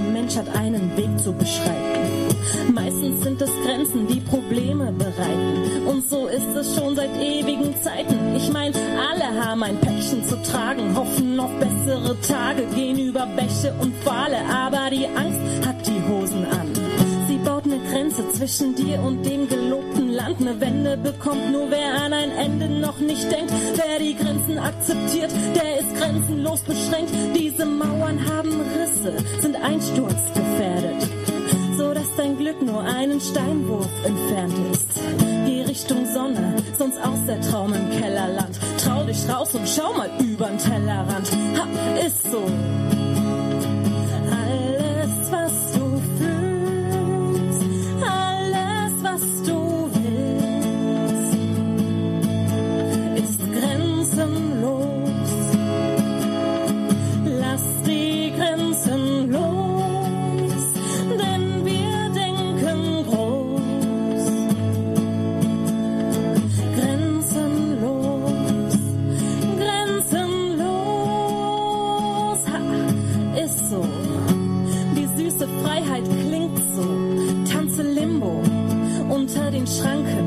Mensch hat einen Weg zu beschreiten. Meistens sind es Grenzen, die Probleme bereiten. Und so ist es schon seit ewigen Zeiten. Ich mein, alle haben ein Päckchen zu tragen, hoffen auf bessere Tage, gehen über Bäche und Pfahle, aber die Angst hat die Hosen an. Sie baut eine Grenze zwischen dir und dem gelobten Land. Eine Wende bekommt nur wer an ein Ende noch nicht denkt. Wer die Grenzen akzeptiert, der ist grenzenlos beschränkt. Diese Mauern haben Risse, sind einsturzgefährdet, so dass dein Glück nur einen Steinwurf entfernt ist. Geh Richtung Sonne, sonst aus der Traum im Kellerland. Trau dich raus und schau mal übern Tellerrand. Ha, ist so. Alles, was du fühlst, alles, was du willst, ist grenzenlos. Lass die Grenzen los, denn wir denken groß. Grenzenlos, grenzenlos, ha, ist so. Die süße Freiheit klingt so, tanze Limbo unter den Schranken.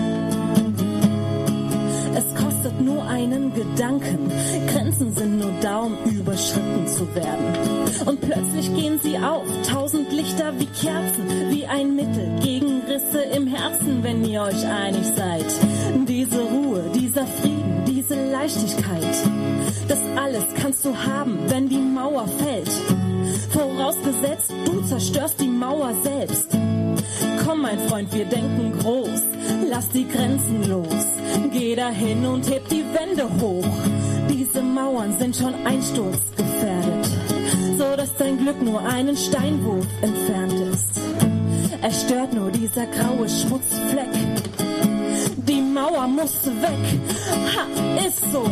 Es kostet nur einen Gedanken, Grenzen sind nur da, um überschritten zu werden. Und plötzlich gehen sie auf, 1000 Lichter wie Kerzen, wie ein Mittel gegen Risse im Herzen, wenn ihr euch einig seid. Diese Ruhe, dieser Frieden, diese Leichtigkeit, das alles kannst du haben, wenn die Mauer fällt. Vorausgesetzt, du zerstörst die Mauer selbst. Komm, mein Freund, wir denken groß, lass die Grenzen los. Geh dahin und heb die Wände hoch. Diese Mauern sind schon einsturzgefährdet, so dass dein Glück nur einen Steinwurf entfernt ist. Es stört nur dieser graue Schmutzfleck. Die Mauer muss weg, ha, ist so.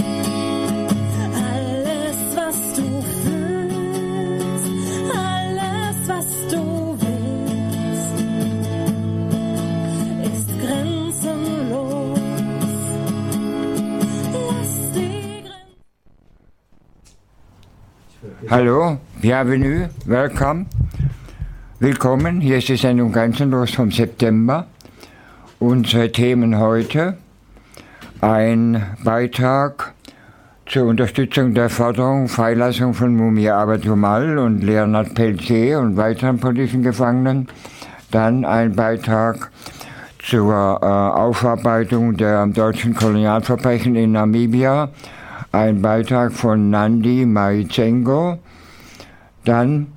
Alles, was du fühlst, alles, was du willst, ist grenzenlos. Lass die Grenzen. Hallo, bienvenue, welcome. Willkommen, hier ist die Sendung Grenzenlos vom September. Unsere Themen heute: ein Beitrag zur Unterstützung der Forderung Freilassung von Mumia Abu Jamal und Leonard Peltier und weiteren politischen Gefangenen. Dann ein Beitrag zur Aufarbeitung der deutschen Kolonialverbrechen in Namibia. Ein Beitrag von Nandi Maizengo. Dann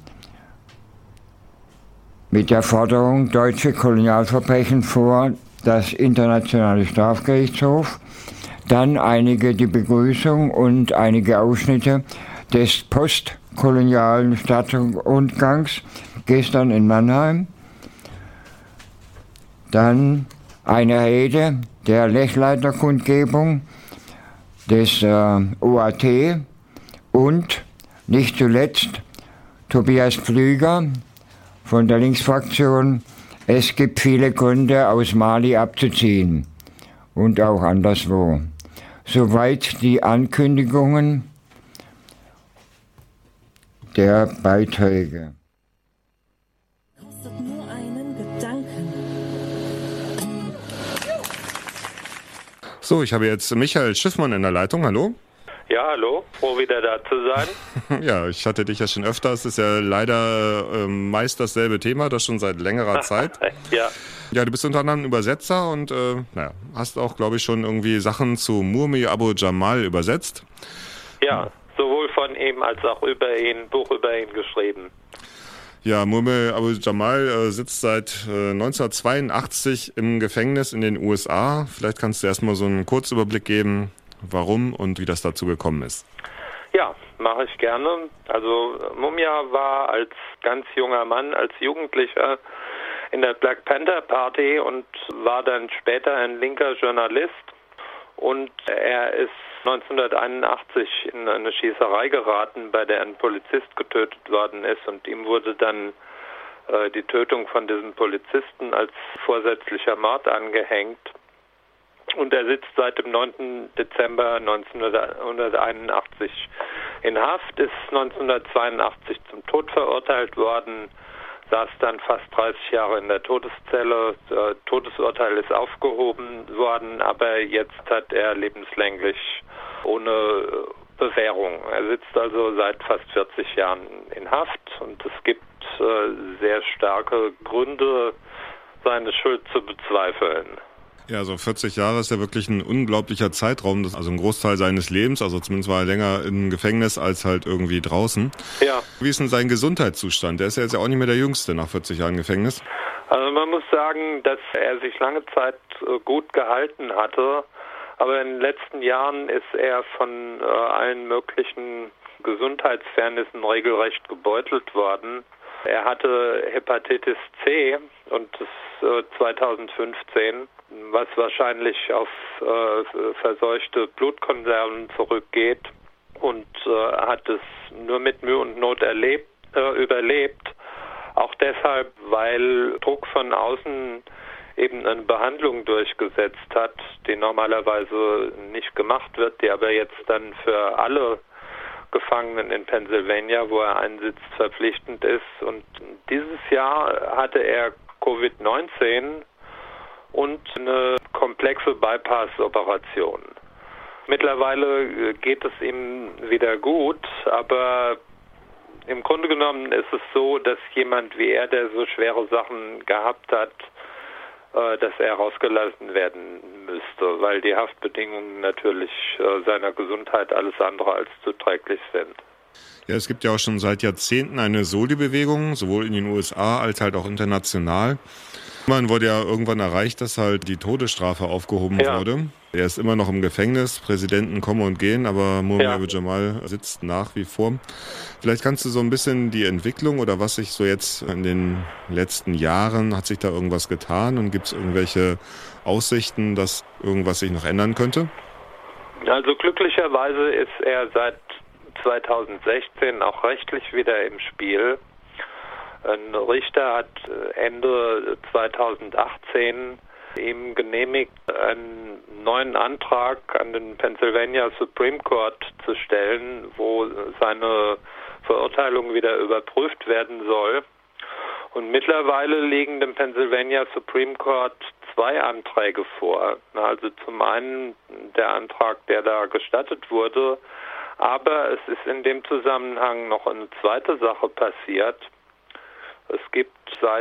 mit der Forderung deutsche Kolonialverbrechen vor das Internationale Strafgerichtshof. Dann die Begrüßung und einige Ausschnitte des postkolonialen Stadtrundgangs gestern in Mannheim. Dann eine Rede der Lechleiter-Kundgebung des OAT und nicht zuletzt Tobias Pflüger von der Linksfraktion. Es gibt viele Gründe, aus Mali abzuziehen und auch anderswo. Soweit die Ankündigungen der Beiträge. Kostet nur einen Gedanken. So, ich habe jetzt Michael Schiffmann in der Leitung. Hallo. Ja, hallo. Froh, wieder da zu sein. Ja, ich hatte dich ja schon öfter. Es ist ja leider meist dasselbe Thema, das schon seit längerer Zeit. Ja. Ja, du bist unter anderem Übersetzer und hast auch, glaube ich, schon irgendwie Sachen zu Mumia Abu Jamal übersetzt. Ja, sowohl von ihm als auch Buch über ihn geschrieben. Ja, Mumia Abu Jamal sitzt seit 1982 im Gefängnis in den USA. Vielleicht kannst du erstmal so einen Kurzüberblick geben, warum und wie das dazu gekommen ist. Ja, mache ich gerne. Also Mumia war als ganz junger Mann, als Jugendlicher in der Black Panther Party und war dann später ein linker Journalist. Und er ist 1981 in eine Schießerei geraten, bei der ein Polizist getötet worden ist. Und ihm wurde dann die Tötung von diesem Polizisten als vorsätzlicher Mord angehängt. Und er sitzt seit dem 9. Dezember 1981 in Haft, ist 1982 zum Tod verurteilt worden, saß dann fast 30 Jahre in der Todeszelle. Das Todesurteil ist aufgehoben worden, aber jetzt hat er lebenslänglich ohne Bewährung. Er sitzt also seit fast 40 Jahren in Haft und es gibt sehr starke Gründe, seine Schuld zu bezweifeln. Ja, so 40 Jahre ist ja wirklich ein unglaublicher Zeitraum, also ein Großteil seines Lebens, also zumindest war er länger im Gefängnis als halt irgendwie draußen. Ja. Wie ist denn sein Gesundheitszustand? Der ist ja jetzt ja auch nicht mehr der Jüngste nach 40 Jahren Gefängnis. Also man muss sagen, dass er sich lange Zeit gut gehalten hatte, aber in den letzten Jahren ist er von allen möglichen Gesundheitsfairnissen regelrecht gebeutelt worden. Er hatte Hepatitis C und das 2015, was wahrscheinlich auf verseuchte Blutkonserven zurückgeht, und hat es nur mit Mühe und Not überlebt. Auch deshalb, weil Druck von außen eben eine Behandlung durchgesetzt hat, die normalerweise nicht gemacht wird, die aber jetzt dann für alle Gefangenen in Pennsylvania, wo er einsitzt, verpflichtend ist. Und dieses Jahr hatte er Covid-19 und eine komplexe Bypass-Operation. Mittlerweile geht es ihm wieder gut, aber im Grunde genommen ist es so, dass jemand wie er, der so schwere Sachen gehabt hat, dass er rausgelassen werden müsste, weil die Haftbedingungen natürlich seiner Gesundheit alles andere als zuträglich sind. Ja, es gibt ja auch schon seit Jahrzehnten eine Soli-Bewegung, sowohl in den USA als halt auch international. Man wurde ja irgendwann erreicht, dass halt die Todesstrafe aufgehoben wurde. Er ist immer noch im Gefängnis, Präsidenten kommen und gehen, aber Mumia Abu-Jamal sitzt nach wie vor. Vielleicht kannst du so ein bisschen die Entwicklung oder was sich so jetzt in den letzten Jahren, hat sich da irgendwas getan und gibt es irgendwelche Aussichten, dass irgendwas sich noch ändern könnte? Also glücklicherweise ist er seit 2016 auch rechtlich wieder im Spiel. Ein Richter hat Ende 2018 ihm genehmigt, einen neuen Antrag an den Pennsylvania Supreme Court zu stellen, wo seine Verurteilung wieder überprüft werden soll. Und mittlerweile liegen dem Pennsylvania Supreme Court zwei Anträge vor. Also zum einen der Antrag, der da gestattet wurde, aber es ist in dem Zusammenhang noch eine zweite Sache passiert. Es gibt seit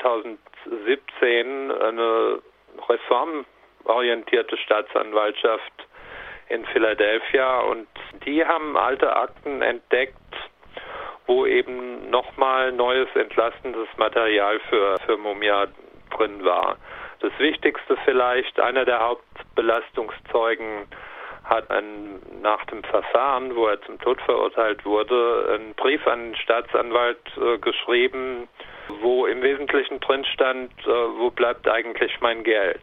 2017 eine reformorientierte Staatsanwaltschaft in Philadelphia und die haben alte Akten entdeckt, wo eben nochmal neues entlastendes Material für Mumia drin war. Das Wichtigste vielleicht, einer der Hauptbelastungszeugen hat nach dem Verfahren, wo er zum Tod verurteilt wurde, einen Brief an den Staatsanwalt geschrieben, wo im Wesentlichen drin stand, wo bleibt eigentlich mein Geld?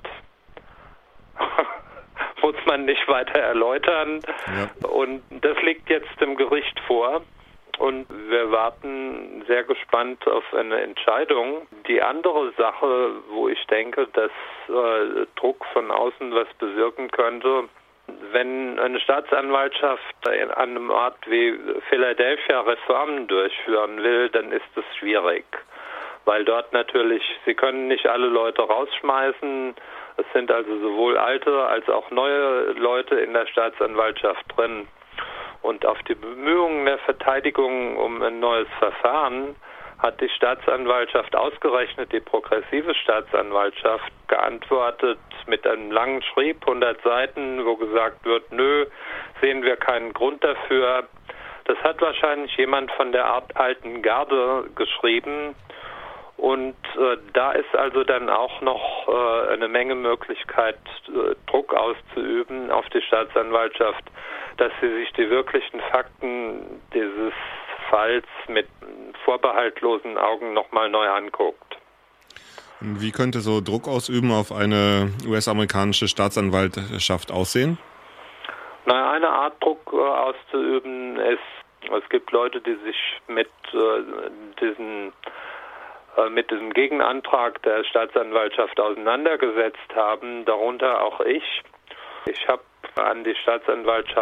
Muss man nicht weiter erläutern. Ja. Und das liegt jetzt dem Gericht vor. Und wir warten sehr gespannt auf eine Entscheidung. Die andere Sache, wo ich denke, dass Druck von außen was bewirken könnte, wenn eine Staatsanwaltschaft an einem Ort wie Philadelphia Reformen durchführen will, dann ist es schwierig. Weil dort natürlich, sie können nicht alle Leute rausschmeißen. Es sind also sowohl alte als auch neue Leute in der Staatsanwaltschaft drin. Und auf die Bemühungen der Verteidigung um ein neues Verfahren hat die Staatsanwaltschaft, ausgerechnet die progressive Staatsanwaltschaft, geantwortet mit einem langen Schrieb, 100 Seiten, wo gesagt wird, nö, sehen wir keinen Grund dafür. Das hat wahrscheinlich jemand von der alten Garde geschrieben. Und da ist also dann auch noch eine Menge Möglichkeit, Druck auszuüben auf die Staatsanwaltschaft, dass sie sich die wirklichen Fakten dieses Falls mit vorbehaltlosen Augen nochmal neu anguckt. Wie könnte so Druck ausüben auf eine US-amerikanische Staatsanwaltschaft aussehen? Naja, eine Art Druck auszuüben ist, es gibt Leute, die sich mit diesem Gegenantrag der Staatsanwaltschaft auseinandergesetzt haben, darunter auch ich. Ich habe an die Staatsanwaltschaft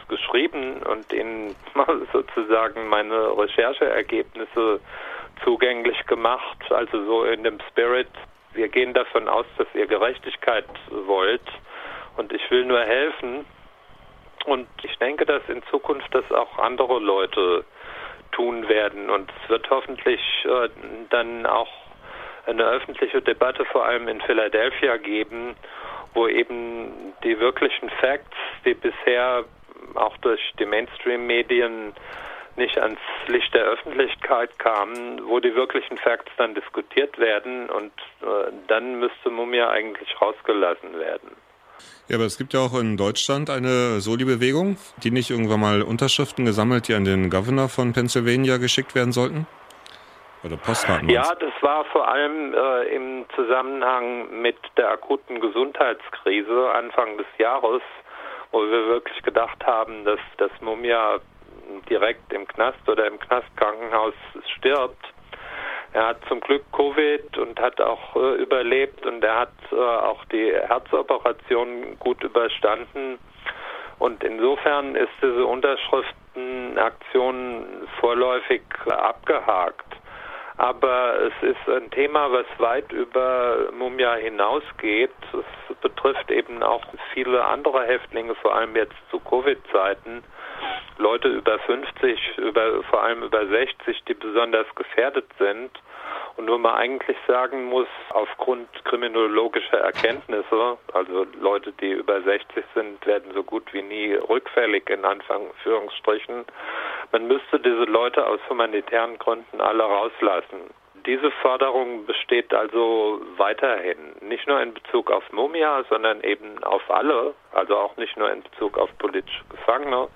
geschrieben und Ihnen sozusagen meine Rechercheergebnisse zugänglich gemacht, also so in dem Spirit, wir gehen davon aus, dass ihr Gerechtigkeit wollt und ich will nur helfen. Und ich denke, dass in Zukunft das auch andere Leute tun werden. Und es wird hoffentlich dann auch eine öffentliche Debatte, vor allem in Philadelphia, geben, wo eben die wirklichen Facts, die bisher auch durch die Mainstream-Medien nicht ans Licht der Öffentlichkeit kamen, wo die wirklichen Facts dann diskutiert werden und dann müsste Mumia eigentlich rausgelassen werden. Ja, aber es gibt ja auch in Deutschland eine Soli-Bewegung, die nicht irgendwann mal Unterschriften gesammelt, die an den Governor von Pennsylvania geschickt werden sollten? Oder Postkarten? Ja, das war vor allem im Zusammenhang mit der akuten Gesundheitskrise Anfang des Jahres, wo wir wirklich gedacht haben, dass das Mumia direkt im Knast oder im Knastkrankenhaus stirbt. Er hat zum Glück Covid und hat auch überlebt und er hat auch die Herzoperation gut überstanden. Und insofern ist diese Unterschriftenaktion vorläufig abgehakt. Aber es ist ein Thema, was weit über Mumia hinausgeht. Es betrifft eben auch viele andere Häftlinge, vor allem jetzt zu Covid-Zeiten. Leute über 50, vor allem über 60, die besonders gefährdet sind. Und wo man eigentlich sagen muss, aufgrund kriminologischer Erkenntnisse, also Leute, die über 60 sind, werden so gut wie nie rückfällig in Anführungsstrichen. Man müsste diese Leute aus humanitären Gründen alle rauslassen. Diese Forderung besteht also weiterhin, nicht nur in Bezug auf Mumia, sondern eben auf alle, also auch nicht nur in Bezug auf politische Gefangene.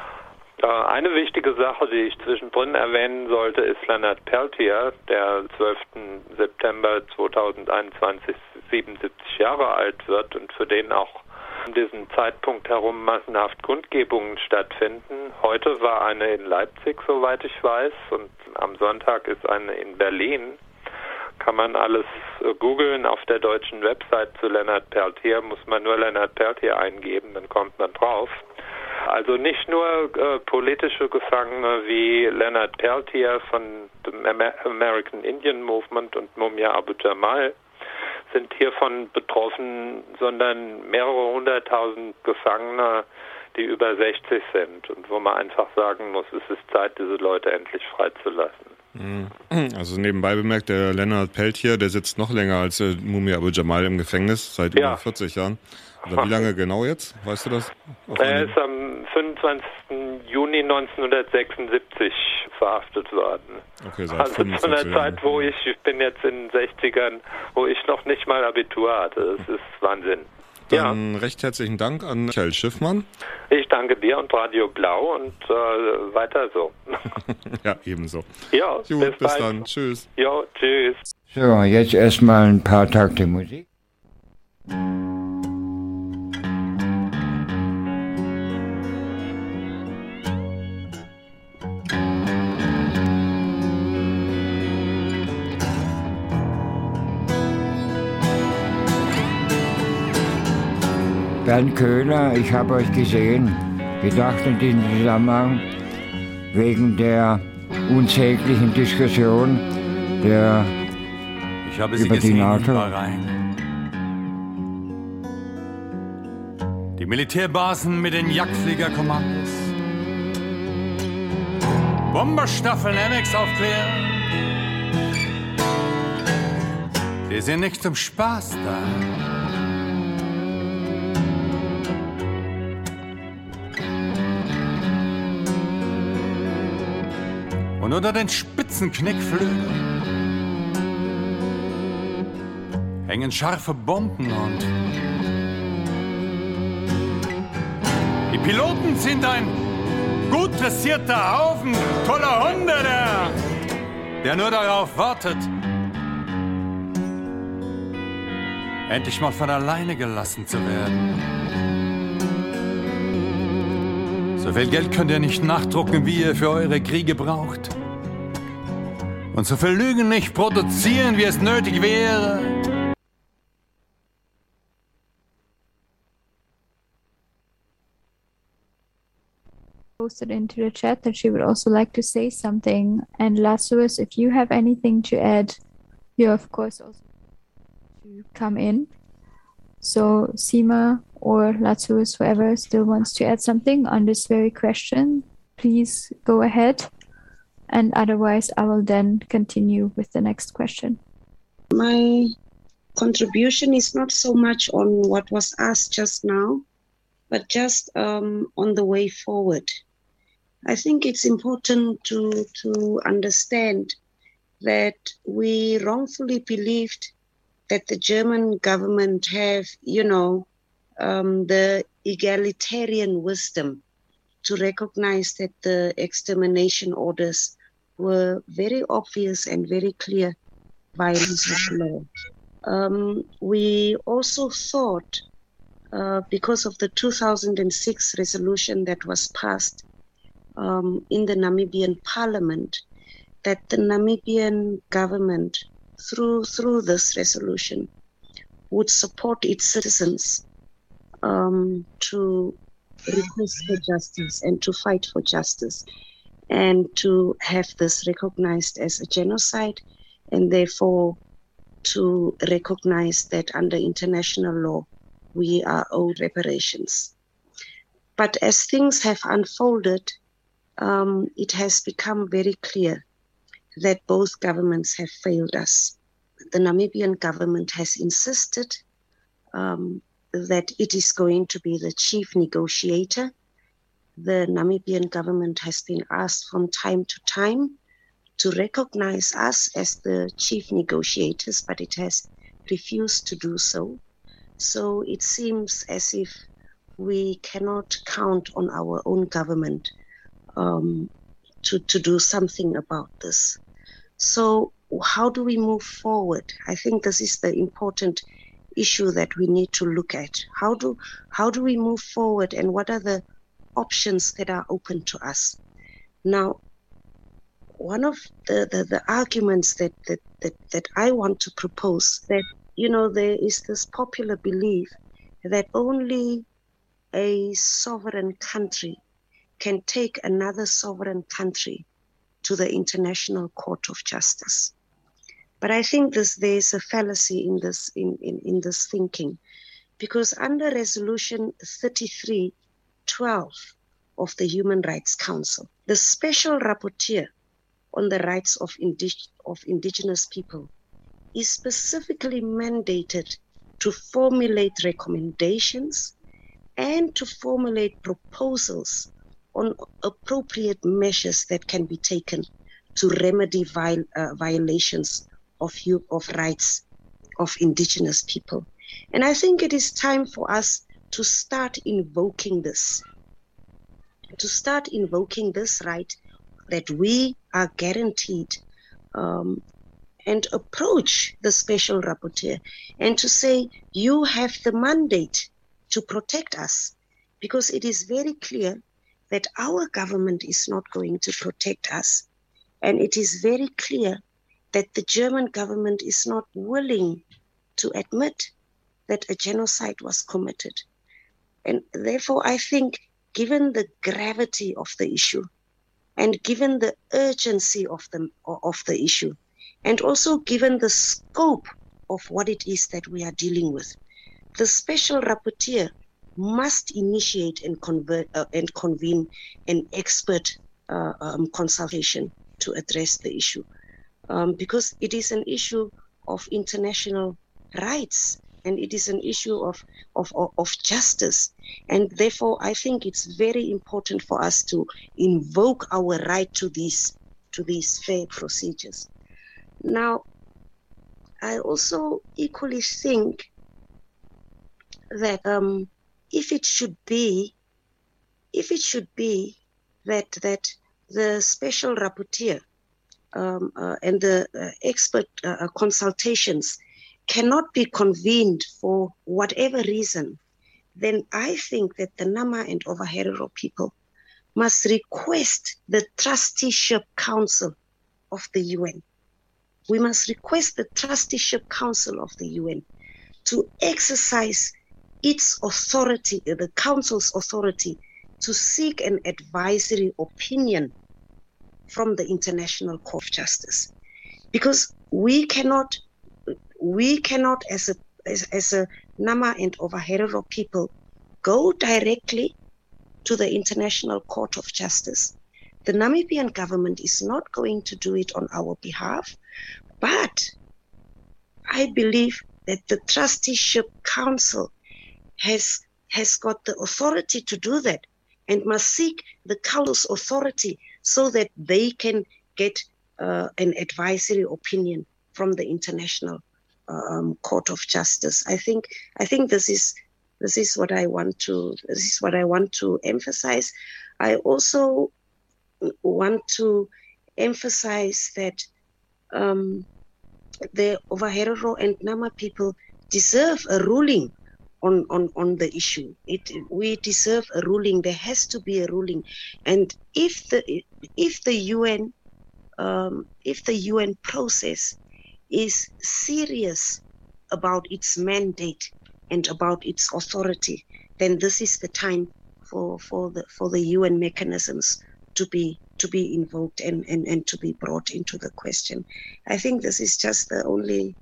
Eine wichtige Sache, die ich zwischendrin erwähnen sollte, ist Leonard Peltier, der 12. September 2021 77 Jahre alt wird und für den auch um diesen Zeitpunkt herum massenhaft Kundgebungen stattfinden. Heute war eine in Leipzig, soweit ich weiß, und am Sonntag ist eine in Berlin. Kann man alles googeln auf der deutschen Website zu Leonard Peltier, muss man nur Leonard Peltier eingeben, dann kommt man drauf. Also nicht nur politische Gefangene wie Leonard Peltier von dem American Indian Movement und Mumia Abu Jamal sind hiervon betroffen, sondern mehrere hunderttausend Gefangene, die über 60 sind und wo man einfach sagen muss, es ist Zeit, diese Leute endlich freizulassen. Also nebenbei bemerkt, der Leonard Peltier, der sitzt noch länger als Mumia Abu Jamal im Gefängnis, seit über 40 Jahren. Oder wie lange genau jetzt? Weißt du das? Er ist am 25. Juni 1976 verhaftet worden. Okay, seit also 45 zu einer Zeit, wo ich bin jetzt in den 60ern, wo ich noch nicht mal Abitur hatte. Das ist Wahnsinn. Dann recht herzlichen Dank an Michael Schiffmann. Ich danke dir und Radio Blau und weiter so. Ja, ebenso. Ja, gut, bis dann. Tschüss. Ja, tschüss. So, jetzt erstmal ein paar Takte Musik. Bernd Köhler, ich habe euch gesehen, gedacht in diesem Zusammenhang, wegen der unsäglichen Diskussion über die NATO. Die Militärbasen mit den Jagdfliegerkommandos, Bomberstaffeln Annex aufklären, die sind nicht zum Spaß da. Und unter den spitzen Knickflügeln hängen scharfe Bomben und die Piloten sind ein gut dressierter Haufen toller Hunde, der nur darauf wartet, endlich mal von alleine gelassen zu werden. So viel Geld könnt ihr nicht nachdrucken, wie ihr für eure Kriege braucht. Und so viel Lügen nicht produzieren, wie es nötig wäre. posted into the chat that she would also like to say something. And Lazarus, if you have anything to add, you're of course also to come in. So Seema or Lazarus, whoever still wants to add something on this very question, please go ahead. And otherwise, I will then continue with the next question. My contribution is not so much on what was asked just now, but just on the way forward. I think it's important to understand that we wrongfully believed that the German government have, the egalitarian wisdom to recognize that the extermination orders were very obvious and very clear violations of law. We also thought, because of the 2006 resolution that was passed in the Namibian parliament, that the Namibian government, through this resolution, would support its citizens to request for justice and to fight for justice, and to have this recognized as a genocide, and therefore to recognize that under international law, we are owed reparations. But as things have unfolded, it has become very clear that both governments have failed us. The Namibian government has insisted that it is going to be the chief negotiator. The Namibian government has been asked from time to time to recognize us as the chief negotiators, but it has refused to do so. So it seems as if we cannot count on our own government to do something about this. So how do we move forward? I think this is the important issue that we need to look at. How do we move forward, and what are the options that are open to us? Now, one of the arguments that I want to propose, that there is this popular belief that only a sovereign country can take another sovereign country to the International Court of Justice. But I think there is a fallacy in this thinking, because under Resolution 3312 of the Human Rights Council, the Special Rapporteur on the Rights of Indigenous People is specifically mandated to formulate recommendations and to formulate proposals on appropriate measures that can be taken to remedy violations of rights of indigenous people. And I think it is time for us to start invoking this right that we are guaranteed, and approach the Special Rapporteur and to say, you have the mandate to protect us, because it is very clear that our government is not going to protect us. And it is very clear that the German government is not willing to admit that a genocide was committed. And therefore, I think, given the gravity of the issue, and given the urgency of the issue, and also given the scope of what it is that we are dealing with, the Special Rapporteur must initiate and convene an expert consultation to address the issue, because it is an issue of international rights, and it is an issue of justice. And therefore, I think it's very important for us to invoke our right to these fair procedures. Now, I also equally think that if it should be that the Special Rapporteur and the expert consultations cannot be convened for whatever reason, then I think that the Nama and Ovaherero people must request the Trusteeship Council of the UN. We must request the Trusteeship Council of the UN to exercise its authority, the Council's authority, to seek an advisory opinion from the International Court of Justice, because we cannot as a Nama and Ovaherero people go directly to the International Court of Justice. The Namibian government is not going to do it on our behalf, but I believe that the Trusteeship Council has got the authority to do that and must seek the council's authority so that they can get an advisory opinion from the International Court of Justice. I think this is what I want to emphasize. I also want to emphasize that the Ovaherero and Nama people deserve a ruling on the issue. We deserve a ruling. There has to be a ruling, and if the UN process is serious about its mandate and about its authority, then this is the time for the UN mechanisms to be invoked and to be brought into the question. I think this is just the only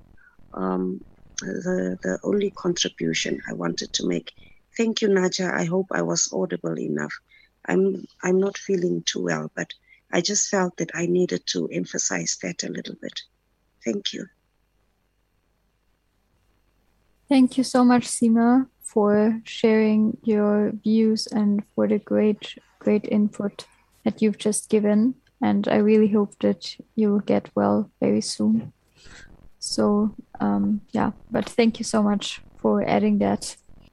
the only contribution I wanted to make. Thank you, Naja. I hope I was audible enough. I'm not feeling too well, but I just felt that I needed to emphasize that a little bit. Thank you. Thank you so much, Seema, for sharing your views and for the great input that you've just given. And I really hope that you will get well very soon. So, but thank you so much for adding that.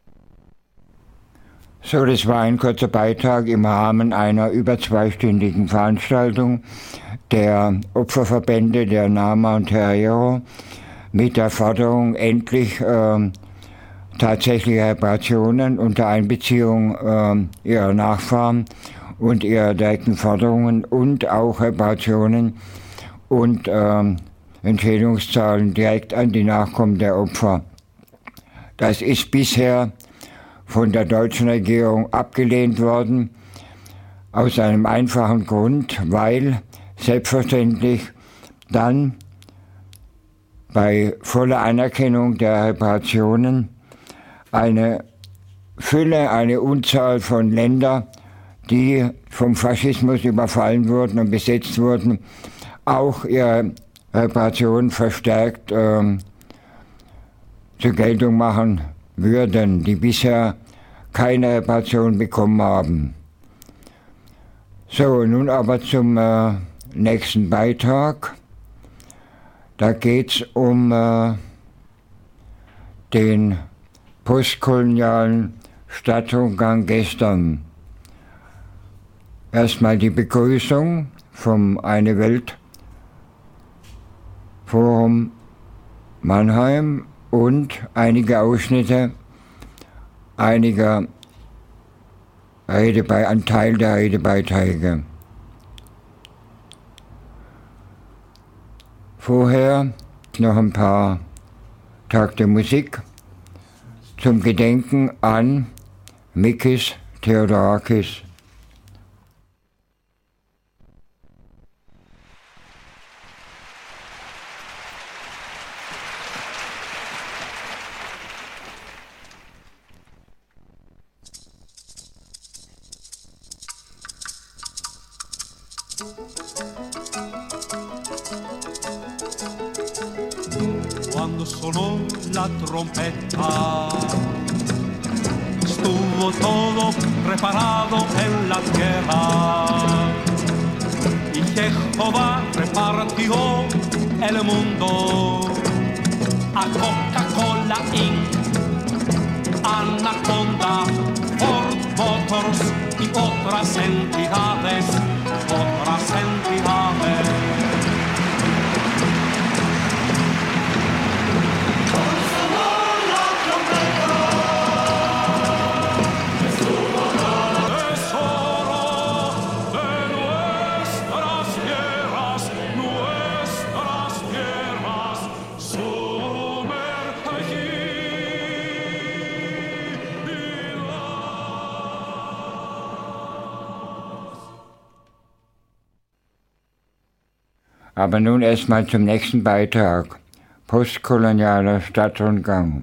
So, das war ein kurzer Beitrag im Rahmen einer über 2-stündigen Veranstaltung der Opferverbände der Nama und Herero mit der Forderung, endlich tatsächliche Reparationen unter Einbeziehung ihrer Nachfahren und ihrer direkten Forderungen und auch Reparationen und Entschädigungszahlen direkt an die Nachkommen der Opfer. Das ist bisher von der deutschen Regierung abgelehnt worden, aus einem einfachen Grund, weil selbstverständlich dann bei voller Anerkennung der Reparationen eine Unzahl von Ländern, die vom Faschismus überfallen wurden und besetzt wurden, auch ihre Reparationen verstärkt zur Geltung machen würden, die bisher keine Reparation bekommen haben. So, nun aber zum nächsten Beitrag. Da geht es um den postkolonialen Stadtrundgang gestern. Erstmal die Begrüßung vom Eine Welt Forum Mannheim und einige Ausschnitte einiger ein Teil der Redebeiträge. Vorher noch ein paar Takte Musik zum Gedenken an Mikis Theodorakis. Quando sonó la trompeta, estuvo todo preparado en la tierra, y Jehová repartió el mundo a Coca-Cola Inc., Anaconda, Ford Motors y otras entidades. Aber nun erstmal zum nächsten Beitrag. Postkolonialer Stadtrundgang.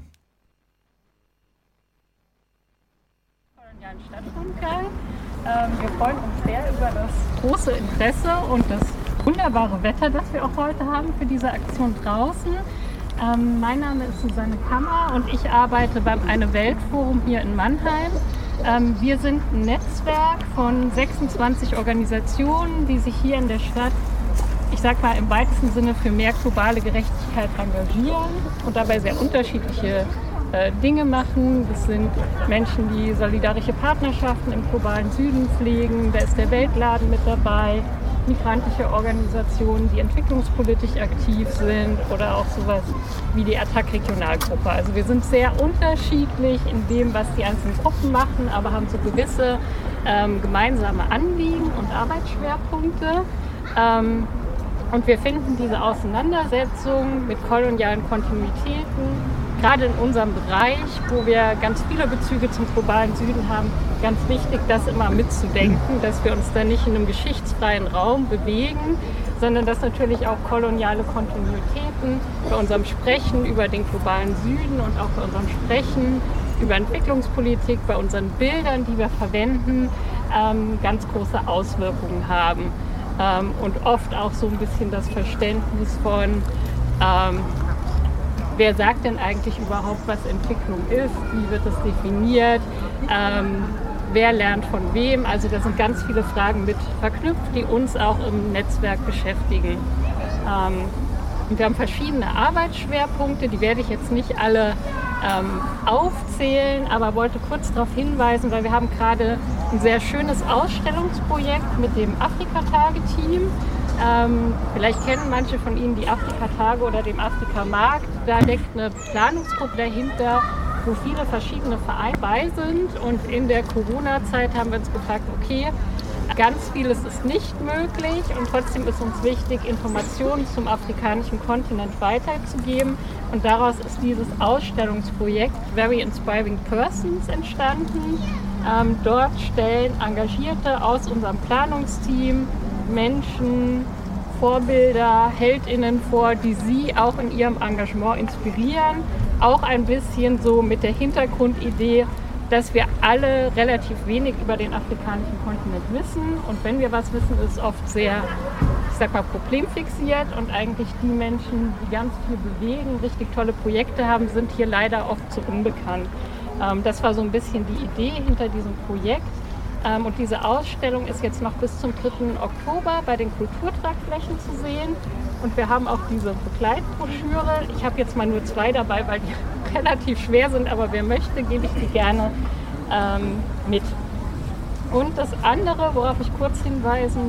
Stadtrundgang. Wir freuen uns sehr über das große Interesse und das wunderbare Wetter, das wir auch heute haben für diese Aktion draußen. Mein Name ist Susanne Kammer und ich arbeite beim Eine-Welt-Forum hier in Mannheim. Wir sind ein Netzwerk von 26 Organisationen, die sich hier in der Stadt, ich sag mal im weitesten Sinne, für mehr globale Gerechtigkeit engagieren und dabei sehr unterschiedliche Dinge machen. Das sind Menschen, die solidarische Partnerschaften im globalen Süden pflegen. Da ist der Weltladen mit dabei, migrantische Organisationen, die entwicklungspolitisch aktiv sind oder auch sowas wie die Attac-Regionalgruppe. Also wir sind sehr unterschiedlich in dem, was die einzelnen Gruppen machen, aber haben so gewisse gemeinsame Anliegen und Arbeitsschwerpunkte. Und wir finden diese Auseinandersetzung mit kolonialen Kontinuitäten, gerade in unserem Bereich, wo wir ganz viele Bezüge zum globalen Süden haben, ganz wichtig, das immer mitzudenken, dass wir uns da nicht in einem geschichtsfreien Raum bewegen, sondern dass natürlich auch koloniale Kontinuitäten bei unserem Sprechen über den globalen Süden und auch bei unserem Sprechen über Entwicklungspolitik, bei unseren Bildern, die wir verwenden, ganz große Auswirkungen haben. Und oft auch so ein bisschen das Verständnis von wer sagt denn eigentlich überhaupt, was Entwicklung ist? Wie wird das definiert? Wer lernt von wem? Also da sind ganz viele Fragen mit verknüpft, die uns auch im Netzwerk beschäftigen. Und wir haben verschiedene Arbeitsschwerpunkte, die werde ich jetzt nicht alle aufzählen, aber wollte kurz darauf hinweisen, weil wir haben gerade ein sehr schönes Ausstellungsprojekt mit dem Afrika-Tage-Team. Vielleicht kennen manche von Ihnen die Afrika-Tage oder den Afrika-Markt. Da deckt eine Planungsgruppe dahinter, wo viele verschiedene Vereine bei sind. Und in der Corona-Zeit haben wir uns gefragt, okay, ganz vieles ist nicht möglich und trotzdem ist uns wichtig, Informationen zum afrikanischen Kontinent weiterzugeben. Und daraus ist dieses Ausstellungsprojekt Very Inspiring Persons entstanden. Dort stellen Engagierte aus unserem Planungsteam Menschen, Vorbilder, HeldInnen vor, die sie auch in ihrem Engagement inspirieren. Auch ein bisschen so mit der Hintergrundidee, dass wir alle relativ wenig über den afrikanischen Kontinent wissen. Und wenn wir was wissen, ist es oft sehr, ich sag mal, problemfixiert. Und eigentlich die Menschen, die ganz viel bewegen, richtig tolle Projekte haben, sind hier leider oft zu unbekannt. Das war so ein bisschen die Idee hinter diesem Projekt. Und diese Ausstellung ist jetzt noch bis zum 3. Oktober bei den Kulturtragflächen zu sehen. Und wir haben auch diese Begleitbroschüre. Ich habe jetzt mal nur 2 dabei, weil die relativ schwer sind, aber wer möchte, gebe ich die gerne mit. Und das andere, worauf ich kurz hinweisen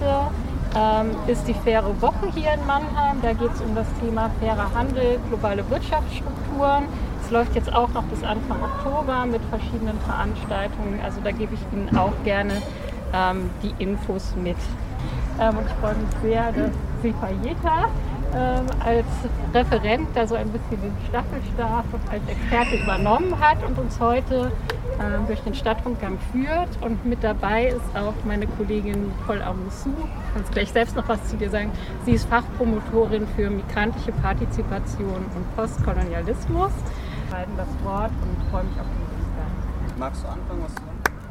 möchte, ist die Faire Woche hier in Mannheim. Da geht es um das Thema fairer Handel, globale Wirtschaftsstrukturen. Es läuft jetzt auch noch bis Anfang Oktober mit verschiedenen Veranstaltungen. Also da gebe ich Ihnen auch gerne die Infos mit. Und ich freue mich sehr, dass Sefa Jeta als Referent da so ein bisschen den Staffelstab als Experte übernommen hat und uns heute durch den Stadtrundgang führt. Und mit dabei ist auch meine Kollegin Nicole Amoussou. Ich kann gleich selbst noch was zu dir sagen. Sie ist Fachpromotorin für migrantische Partizipation und Postkolonialismus. Ich halte das Wort und freue mich auf den Dienstag. Magst du anfangen, was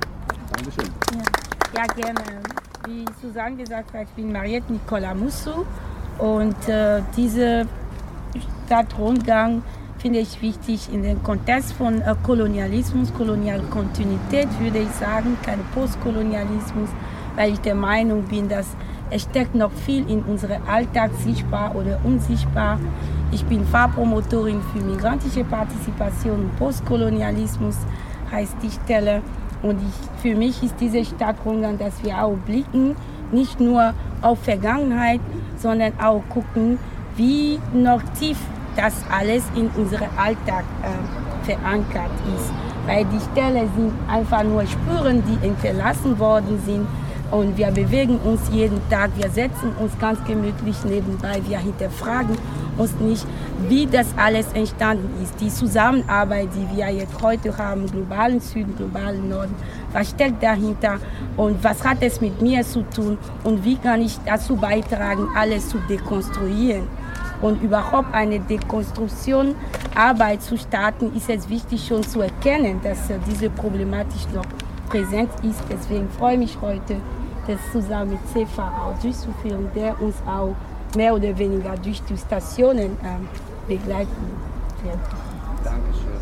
zu sagen? Dankeschön. Ja, gerne. Wie Susanne gesagt hat, ich bin Mariette Nicole Amoussou und dieser Stadtrundgang finde ich wichtig in dem Kontext von Kolonialismus, Kolonialkontinuität würde ich sagen, kein Postkolonialismus, weil ich der Meinung bin, dass es steckt noch viel in unserem Alltag sichtbar oder unsichtbar. Ich bin Fachpromotorin für migrantische Partizipation und Postkolonialismus, heißt die Stelle. Und für mich ist dieser Stadtrundgang, dass wir auch blicken, nicht nur auf Vergangenheit, sondern auch gucken, wie noch tief das alles in unserem Alltag verankert ist. Weil die Stellen sind einfach nur Spuren, die hinterlassen worden sind, Und wir bewegen uns jeden Tag, wir setzen uns ganz gemütlich nebenbei, wir hinterfragen uns nicht, wie das alles entstanden ist. Die Zusammenarbeit, die wir jetzt heute haben, globalen Süden, globalen Norden, was steckt dahinter und was hat es mit mir zu tun und wie kann ich dazu beitragen, alles zu dekonstruieren. Und überhaupt eine Dekonstruktionsarbeit zu starten, ist es wichtig schon zu erkennen, dass diese Problematik noch präsent ist. Deswegen freue ich mich heute, das zusammen mit CEFA auch durchzuführen, der uns auch mehr oder weniger durch die Stationen begleiten wird. Dankeschön.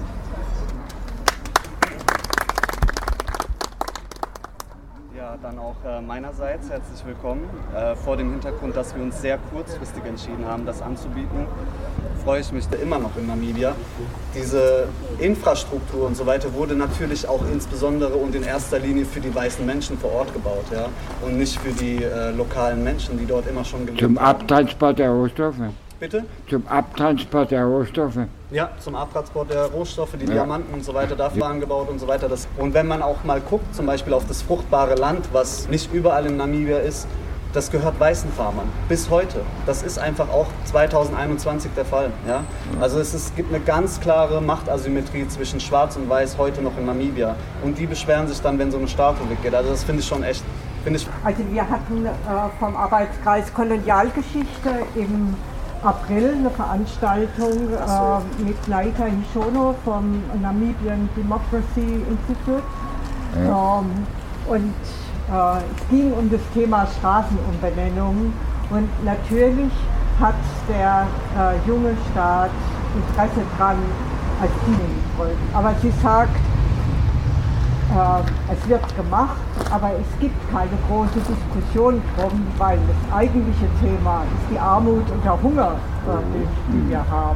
Ja, dann auch meinerseits herzlich willkommen. Vor dem Hintergrund, dass wir uns sehr kurzfristig entschieden haben, das anzubieten, freue ich mich immer noch in Namibia. Diese Infrastruktur und so weiter wurde natürlich auch insbesondere und in erster Linie für die weißen Menschen vor Ort gebaut, ja? Und nicht für die lokalen Menschen, die dort immer schon gelebt haben. Zum Abtransport der Rohstoffe? Bitte? Zum Abtransport der Rohstoffe? Ja, zum Abtransport der Rohstoffe, die Diamanten und so weiter, dafür angebaut und so weiter. Und wenn man auch mal guckt, zum Beispiel auf das fruchtbare Land, was nicht überall in Namibia ist, das gehört weißen Farmern bis heute. Das ist einfach auch 2021 der Fall. Ja? Also es gibt eine ganz klare Machtasymmetrie zwischen Schwarz und Weiß heute noch in Namibia. Und die beschweren sich dann, wenn so eine Statue weggeht. Also das finde ich schon echt. Also wir hatten vom Arbeitskreis Kolonialgeschichte im April eine Veranstaltung mit Laika Hishono vom Namibian Democracy Institute. Und es ging um das Thema Straßenumbenennung und natürlich hat der junge Staat Interesse daran, als die folgen. Aber sie sagt, es wird gemacht, aber es gibt keine große Diskussion drum, weil das eigentliche Thema ist die Armut und der Hunger, die wir haben.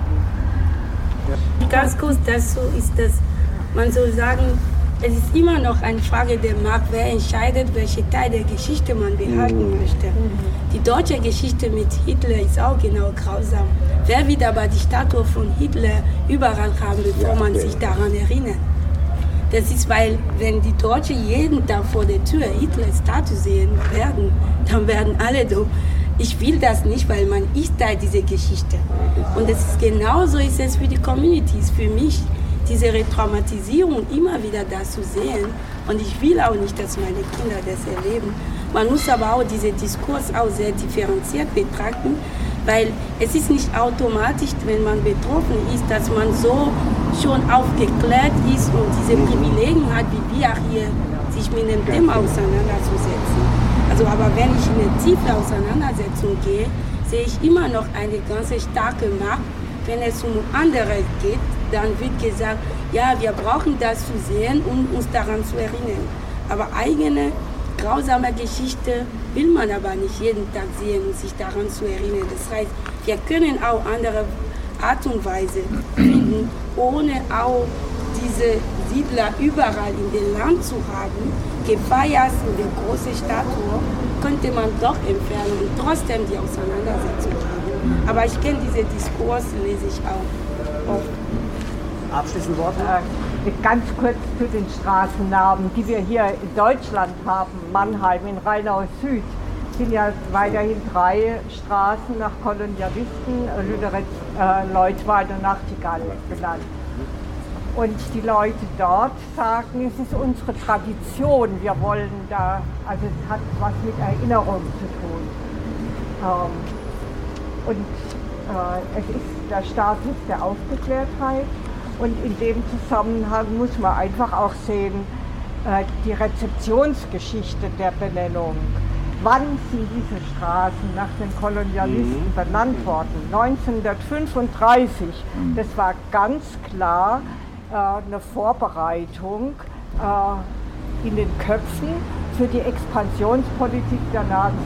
Ganz kurz dazu ist, dass man so sagen, es ist immer noch eine Frage der Macht, wer entscheidet, welche Teil der Geschichte man behalten möchte. Die deutsche Geschichte mit Hitler ist auch genau grausam. Wer wird aber die Statue von Hitler überall haben, bevor man sich daran erinnert? Das ist, weil wenn die Deutschen jeden Tag vor der Tür Hitlers Statue sehen werden, dann werden alle so. Ich will das nicht, weil man ist Teil dieser Geschichte. Und es ist genauso ist es für die Communities, für mich. Diese Retraumatisierung immer wieder da zu sehen. Und ich will auch nicht, dass meine Kinder das erleben. Man muss aber auch diesen Diskurs auch sehr differenziert betrachten, weil es ist nicht automatisch, wenn man betroffen ist, dass man so schon aufgeklärt ist und diese Privilegien hat, wie wir hier, sich mit dem Thema auseinanderzusetzen. Also, aber wenn ich in eine tiefe Auseinandersetzung gehe, sehe ich immer noch eine ganz starke Macht. Wenn es um andere geht, dann wird gesagt, ja, wir brauchen das zu sehen, um uns daran zu erinnern. Aber eigene grausame Geschichte will man aber nicht jeden Tag sehen, um sich daran zu erinnern. Das heißt, wir können auch andere Art und Weise finden, ohne auch diese Siedler überall in dem Land zu haben. Gefeiert in der großen Statue könnte man doch entfernen und trotzdem die Auseinandersetzung haben. Aber ich kenne diese Diskurs, lese ich auch oft. Abschließende Worte. Ganz kurz zu den Straßennamen, die wir hier in Deutschland haben. Mannheim in Rheinau-Süd sind ja weiterhin 3 Straßen nach Kolonialisten, Leutwald und Nachtigall benannt. Und die Leute dort sagen, es ist unsere Tradition, wir wollen da, also es hat was mit Erinnerung zu tun. Es ist der Status der Aufgeklärtheit. Und in dem Zusammenhang muss man einfach auch sehen, die Rezeptionsgeschichte der Benennung. Wann sind diese Straßen nach den Kolonialisten benannt worden? 1935. Das war ganz klar eine Vorbereitung in den Köpfen für die Expansionspolitik der Nazis.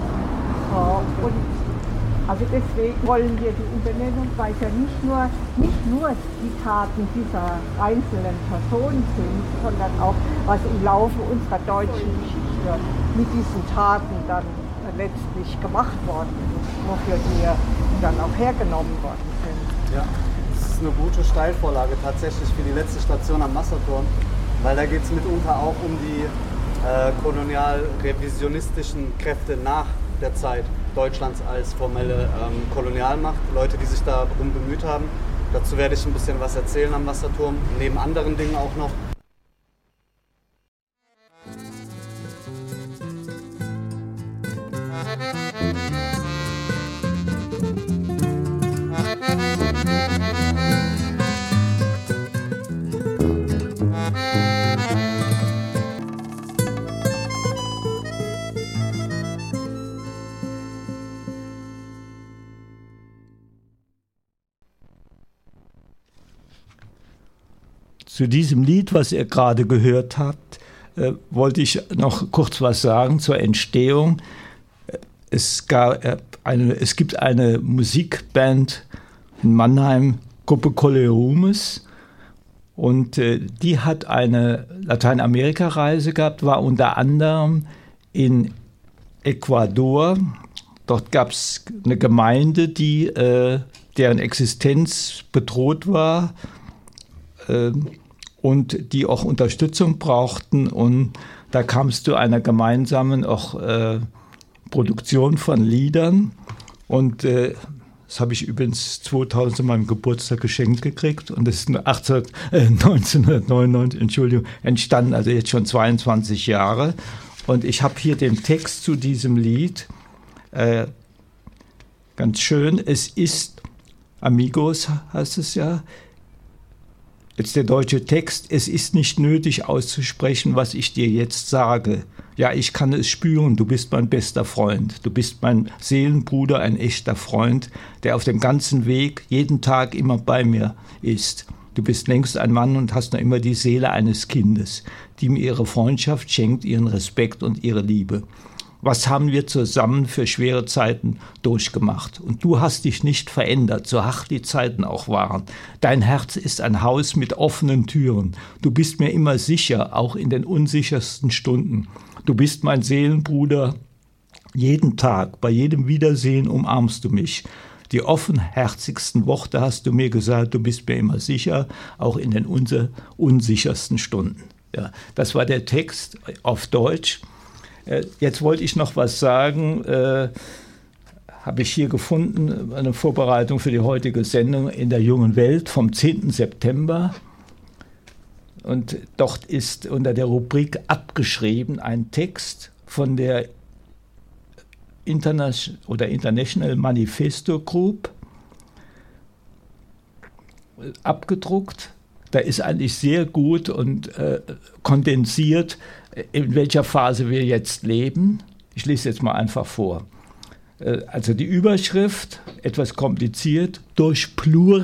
Also deswegen wollen wir die Umbenennung, weil es ja nicht nur die Taten dieser einzelnen Personen sind, sondern auch was im Laufe unserer deutschen Geschichte mit diesen Taten dann letztlich gemacht worden ist, wofür die dann auch hergenommen worden sind. Ja, das ist eine gute Steilvorlage tatsächlich für die letzte Station am Wasserturm, weil da geht es mitunter auch um die kolonial-revisionistischen Kräfte nach der Zeit Deutschlands als formelle Kolonialmacht, Leute, die sich darum bemüht haben. Dazu werde ich ein bisschen was erzählen am Wasserturm, neben anderen Dingen auch noch. Zu diesem Lied, was ihr gerade gehört habt, wollte ich noch kurz was sagen zur Entstehung. Es gibt eine Musikband in Mannheim, Gruppe Coleomes, und die hat eine Lateinamerika-Reise gehabt, war unter anderem in Ecuador. Dort gab es eine Gemeinde, deren Existenz bedroht war und die auch Unterstützung brauchten. Und da kam es zu einer gemeinsamen Produktion von Liedern. Und das habe ich übrigens 2000 zu meinem Geburtstag geschenkt gekriegt. Und das ist 1999, entstanden, also jetzt schon 22 Jahre. Und ich habe hier den Text zu diesem Lied. Ganz schön. Es ist, Amigos heißt es ja, jetzt der deutsche Text: Es ist nicht nötig auszusprechen, was ich dir jetzt sage. Ja, ich kann es spüren, du bist mein bester Freund. Du bist mein Seelenbruder, ein echter Freund, der auf dem ganzen Weg, jeden Tag immer bei mir ist. Du bist längst ein Mann und hast noch immer die Seele eines Kindes, die mir ihre Freundschaft schenkt, ihren Respekt und ihre Liebe. Was haben wir zusammen für schwere Zeiten durchgemacht? Und du hast dich nicht verändert, so hart die Zeiten auch waren. Dein Herz ist ein Haus mit offenen Türen. Du bist mir immer sicher, auch in den unsichersten Stunden. Du bist mein Seelenbruder. Jeden Tag, bei jedem Wiedersehen umarmst du mich. Die offenherzigsten Worte hast du mir gesagt. Du bist mir immer sicher, auch in den unsichersten Stunden. Ja, das war der Text auf Deutsch. Jetzt wollte ich noch was sagen, habe ich hier gefunden, eine Vorbereitung für die heutige Sendung in der Jungen Welt vom 10. September. Und dort ist unter der Rubrik abgeschrieben ein Text von der International Manifesto Group, abgedruckt. Da ist eigentlich sehr gut und kondensiert, in welcher Phase wir jetzt leben. Ich lese jetzt mal einfach vor. Also die Überschrift, etwas kompliziert, durch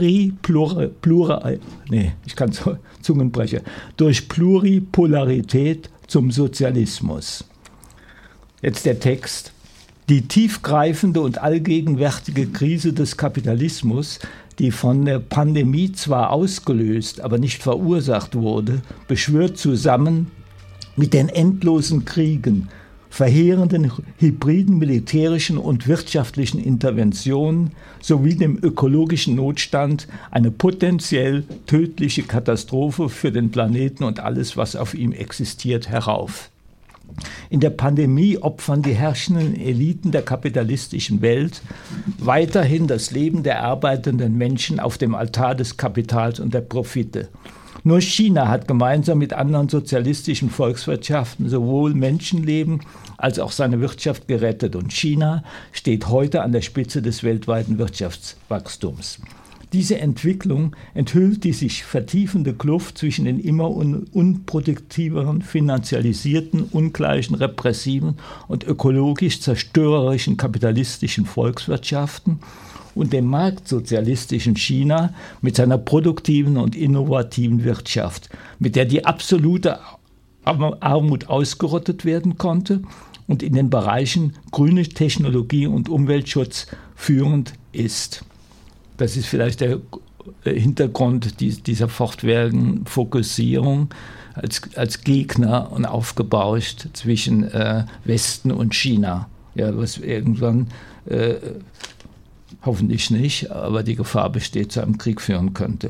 Pluripolarität zum Sozialismus. Jetzt der Text. Die tiefgreifende und allgegenwärtige Krise des Kapitalismus, die von der Pandemie zwar ausgelöst, aber nicht verursacht wurde, beschwört zusammen mit den endlosen Kriegen, verheerenden hybriden militärischen und wirtschaftlichen Interventionen sowie dem ökologischen Notstand eine potenziell tödliche Katastrophe für den Planeten und alles, was auf ihm existiert, herauf. In der Pandemie opfern die herrschenden Eliten der kapitalistischen Welt weiterhin das Leben der arbeitenden Menschen auf dem Altar des Kapitals und der Profite. Nur China hat gemeinsam mit anderen sozialistischen Volkswirtschaften sowohl Menschenleben als auch seine Wirtschaft gerettet. Und China steht heute an der Spitze des weltweiten Wirtschaftswachstums. Diese Entwicklung enthüllt die sich vertiefende Kluft zwischen den immer unproduktiveren, finanzialisierten, ungleichen, repressiven und ökologisch zerstörerischen kapitalistischen Volkswirtschaften und dem marktsozialistischen China mit seiner produktiven und innovativen Wirtschaft, mit der die absolute Armut ausgerottet werden konnte und in den Bereichen grüne Technologie und Umweltschutz führend ist. Das ist vielleicht der Hintergrund dieser fortwährenden Fokussierung als Gegner und aufgebauscht zwischen Westen und China. Ja, was irgendwann hoffentlich nicht, aber die Gefahr besteht, zu einem Krieg führen könnte.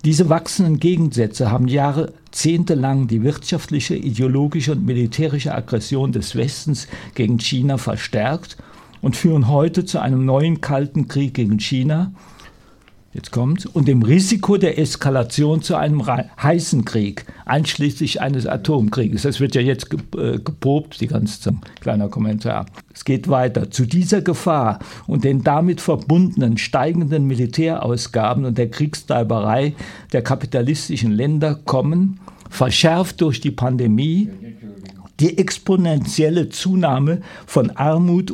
Diese wachsenden Gegensätze haben jahrzehntelang die wirtschaftliche, ideologische und militärische Aggression des Westens gegen China verstärkt und führen heute zu einem neuen Kalten Krieg gegen China, jetzt kommt's, und dem Risiko der Eskalation zu einem heißen Krieg, einschließlich eines Atomkrieges. Das wird ja jetzt geprobt, die ganze Zeit. Kleiner Kommentar. Es geht weiter. Zu dieser Gefahr und den damit verbundenen steigenden Militärausgaben und der Kriegstreiberei der kapitalistischen Länder kommen, verschärft durch die Pandemie, die exponentielle Zunahme von Armut,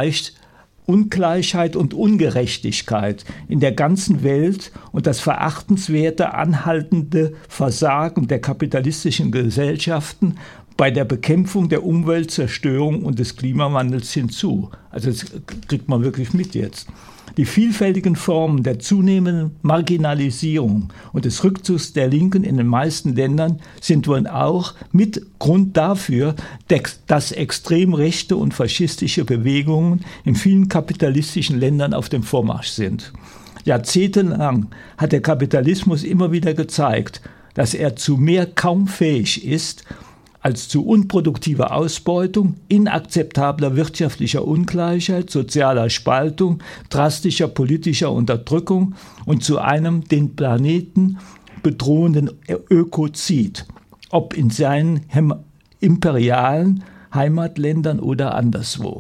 Ungleichheit und Ungerechtigkeit in der ganzen Welt und das verachtenswerte, anhaltende Versagen der kapitalistischen Gesellschaften bei der Bekämpfung der Umweltzerstörung und des Klimawandels hinzu. Also das kriegt man wirklich mit jetzt. Die vielfältigen Formen der zunehmenden Marginalisierung und des Rückzugs der Linken in den meisten Ländern sind wohl auch mit Grund dafür, dass extrem rechte und faschistische Bewegungen in vielen kapitalistischen Ländern auf dem Vormarsch sind. Jahrzehntelang hat der Kapitalismus immer wieder gezeigt, dass er zu mehr kaum fähig ist, als zu unproduktiver Ausbeutung, inakzeptabler wirtschaftlicher Ungleichheit, sozialer Spaltung, drastischer politischer Unterdrückung und zu einem den Planeten bedrohenden Ökozid, ob in seinen imperialen Heimatländern oder anderswo.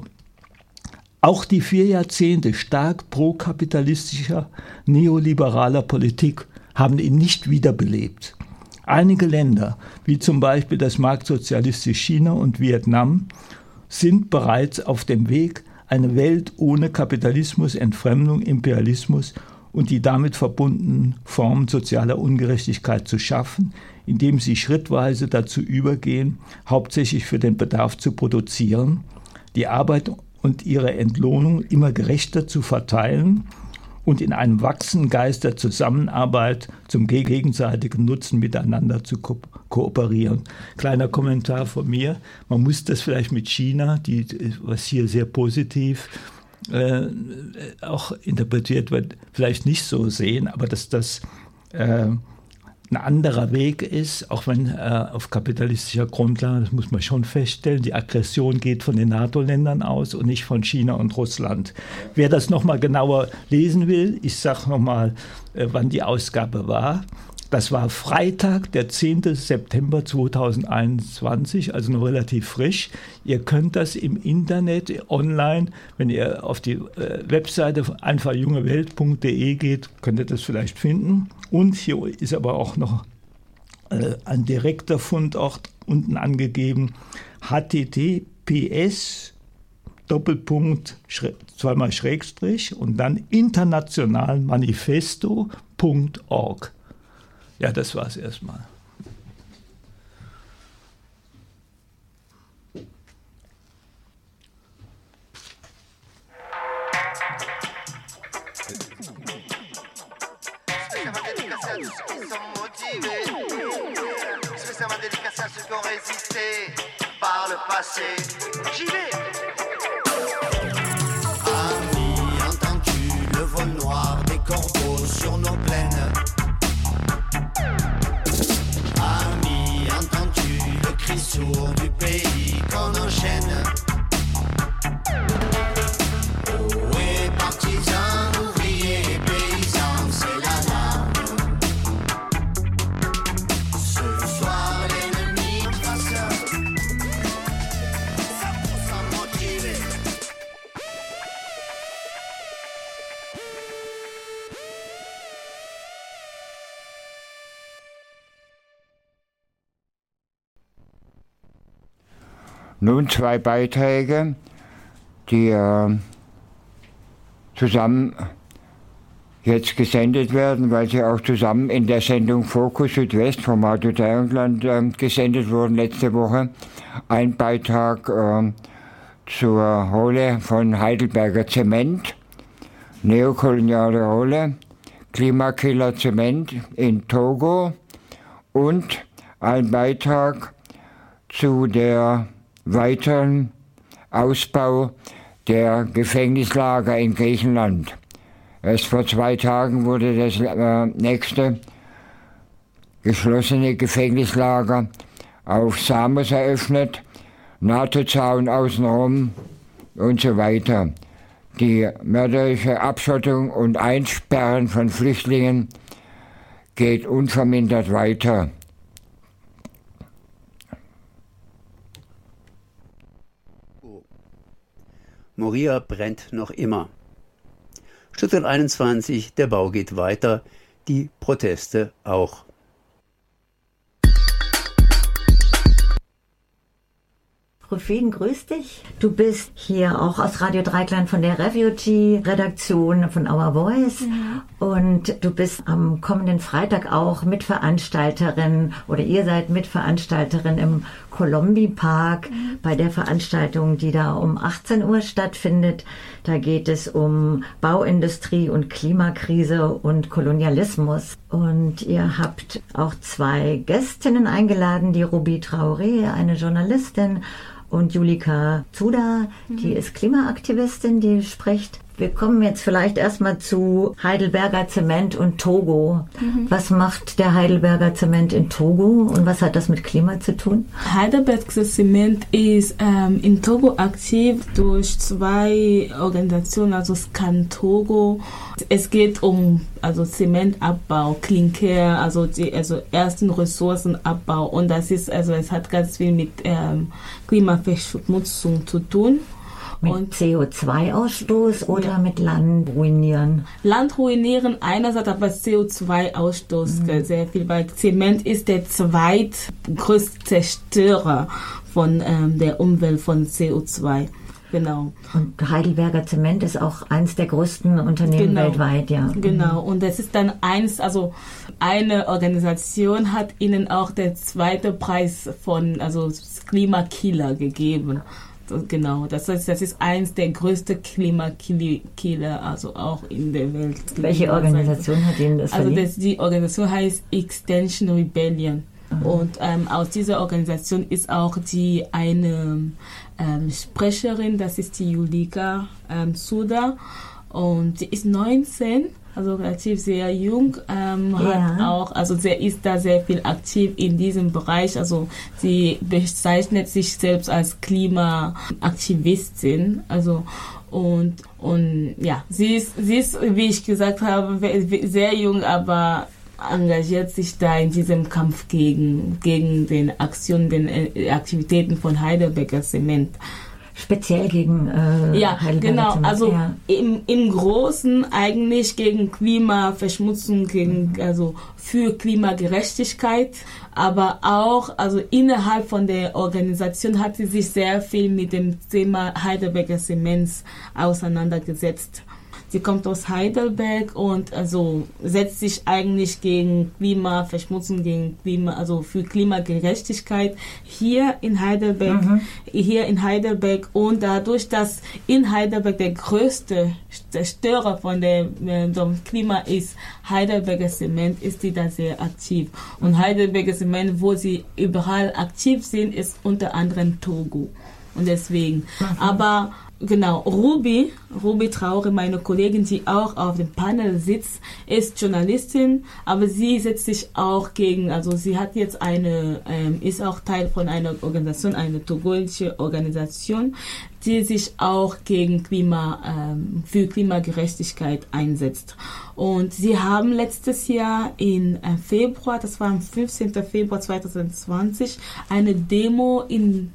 Auch die 4 Jahrzehnte stark prokapitalistischer, neoliberaler Politik haben ihn nicht wiederbelebt. Einige Länder, wie zum Beispiel das marktsozialistische China und Vietnam, sind bereits auf dem Weg, eine Welt ohne Kapitalismus, Entfremdung, Imperialismus und die damit verbundenen Formen sozialer Ungerechtigkeit zu schaffen, indem sie schrittweise dazu übergehen, hauptsächlich für den Bedarf zu produzieren, die Arbeit und ihre Entlohnung immer gerechter zu verteilen und in einem wachsenden Geist der Zusammenarbeit zum gegenseitigen Nutzen miteinander zu kooperieren. Kleiner Kommentar von mir. Man muss das vielleicht mit China, was hier sehr positiv auch interpretiert wird, vielleicht nicht so sehen, aber dass das ein anderer Weg ist, auch wenn auf kapitalistischer Grundlage, das muss man schon feststellen, die Aggression geht von den NATO-Ländern aus und nicht von China und Russland. Wer das nochmal genauer lesen will, ich sage nochmal, wann die Ausgabe war. Das war Freitag, der 10. September 2021, also noch relativ frisch. Ihr könnt das im Internet, online, wenn ihr auf die Webseite einfachjungewelt.de geht, könnt ihr das vielleicht finden. Und hier ist aber auch noch ein direkter Fundort unten angegeben, https zweimal Schrägstrich und dann internationalmanifesto.org. Ja, das war es erstmal. Spécialement dédicace à ceux qui ont résisté par le passé. J'y vais. Ami, entends-tu le vol noir des corbeaux sur nos plaines? Ami, entends-tu le cri sourd du pays qu'on enchaîne? Oui, partisans, ouvriers, paysans, c'est l'alarme. Ce soir, l'ennemi passe 100% motivé. Nun 2 Beiträge, die zusammen jetzt gesendet werden, weil sie auch zusammen in der Sendung Fokus Südwest vom Radio Dreieckland gesendet wurden letzte Woche. Ein Beitrag zur Rolle von Heidelberger Zement, neokoloniale Rolle, Klimakiller Zement in Togo und ein Beitrag zu der weiteren Ausbau der Gefängnislager in Griechenland. Erst vor 2 Tagen wurde das nächste geschlossene Gefängnislager auf Samos eröffnet, NATO-Zaun außenrum und so weiter. Die mörderische Abschottung und Einsperren von Flüchtlingen geht unvermindert weiter. Moria brennt noch immer. Stuttgart 21, der Bau geht weiter, die Proteste auch. Rufin, grüß dich. Du bist hier auch aus Radio Dreikland von der Refugee-Redaktion von Our Voice. Ja. Und du bist am kommenden Freitag auch Mitveranstalterin oder ihr seid Mitveranstalterin im Colombi Park bei der Veranstaltung, die da um 18 Uhr stattfindet. Da geht es um Bauindustrie und Klimakrise und Kolonialismus. Und ihr habt auch 2 Gästinnen eingeladen, die Ruby Traoré, eine Journalistin, und Julika Zuda, die ist Klimaaktivistin, die spricht. Wir kommen jetzt vielleicht erstmal zu Heidelberger Zement und Togo. Was macht der Heidelberger Zement in Togo und was hat das mit Klima zu tun? Heidelberger Zement ist in Togo aktiv durch 2 Organisationen, also Scan Togo. Es geht um Zementabbau, Klinker, also ersten Ressourcenabbau, und das ist es hat ganz viel mit Klimaverschmutzung zu tun. Mit CO2-Ausstoß oder mit Land ruinieren? Land ruinieren einerseits, aber CO2-Ausstoß sehr viel, weil Zement ist der zweitgrößte Zerstörer von der Umwelt von CO2. Genau. Und Heidelberger Zement ist auch eins der größten Unternehmen weltweit, ja. Genau. Und das ist dann eine Organisation hat ihnen auch den 2. Preis von Klimakiller gegeben. Genau, das ist eins der größten Klimakiller, auch in der Welt. Welche Organisation hat Ihnen das verliehen? Die Organisation heißt Extinction Rebellion. Und aus dieser Organisation ist auch eine Sprecherin, das ist die Julika Zuda, und sie ist 19. Also relativ sehr jung, ist da sehr viel aktiv in diesem Bereich. Also sie bezeichnet sich selbst als Klimaaktivistin. Sie ist, wie ich gesagt habe, sehr jung, aber engagiert sich da in diesem Kampf gegen den Aktivitäten von Heidelberger Zement. Speziell gegen Heidelberger genau. Zement. Also im Großen eigentlich gegen Klimaverschmutzung, für Klimagerechtigkeit, aber auch innerhalb von der Organisation hat sie sich sehr viel mit dem Thema Heidelberger Zement auseinandergesetzt. Sie kommt aus Heidelberg und setzt sich eigentlich gegen Klimaverschmutzung, für Klimagerechtigkeit hier in Heidelberg. Und dadurch, dass in Heidelberg der größte Zerstörer von dem Klima ist, Heidelberger Zement, ist sie da sehr aktiv. Und Heidelberger Zement, wo sie überall aktiv sind, ist unter anderem Togo. Und deswegen. Aber genau, Ruby Traoré, meine Kollegin, die auch auf dem Panel sitzt, ist Journalistin, aber sie setzt sich auch gegen, sie hat jetzt ist auch Teil von einer Organisation, eine togoische Organisation, die sich auch gegen für Klimagerechtigkeit einsetzt. Und sie haben letztes Jahr im Februar, das war am 15. Februar 2020, eine Demo in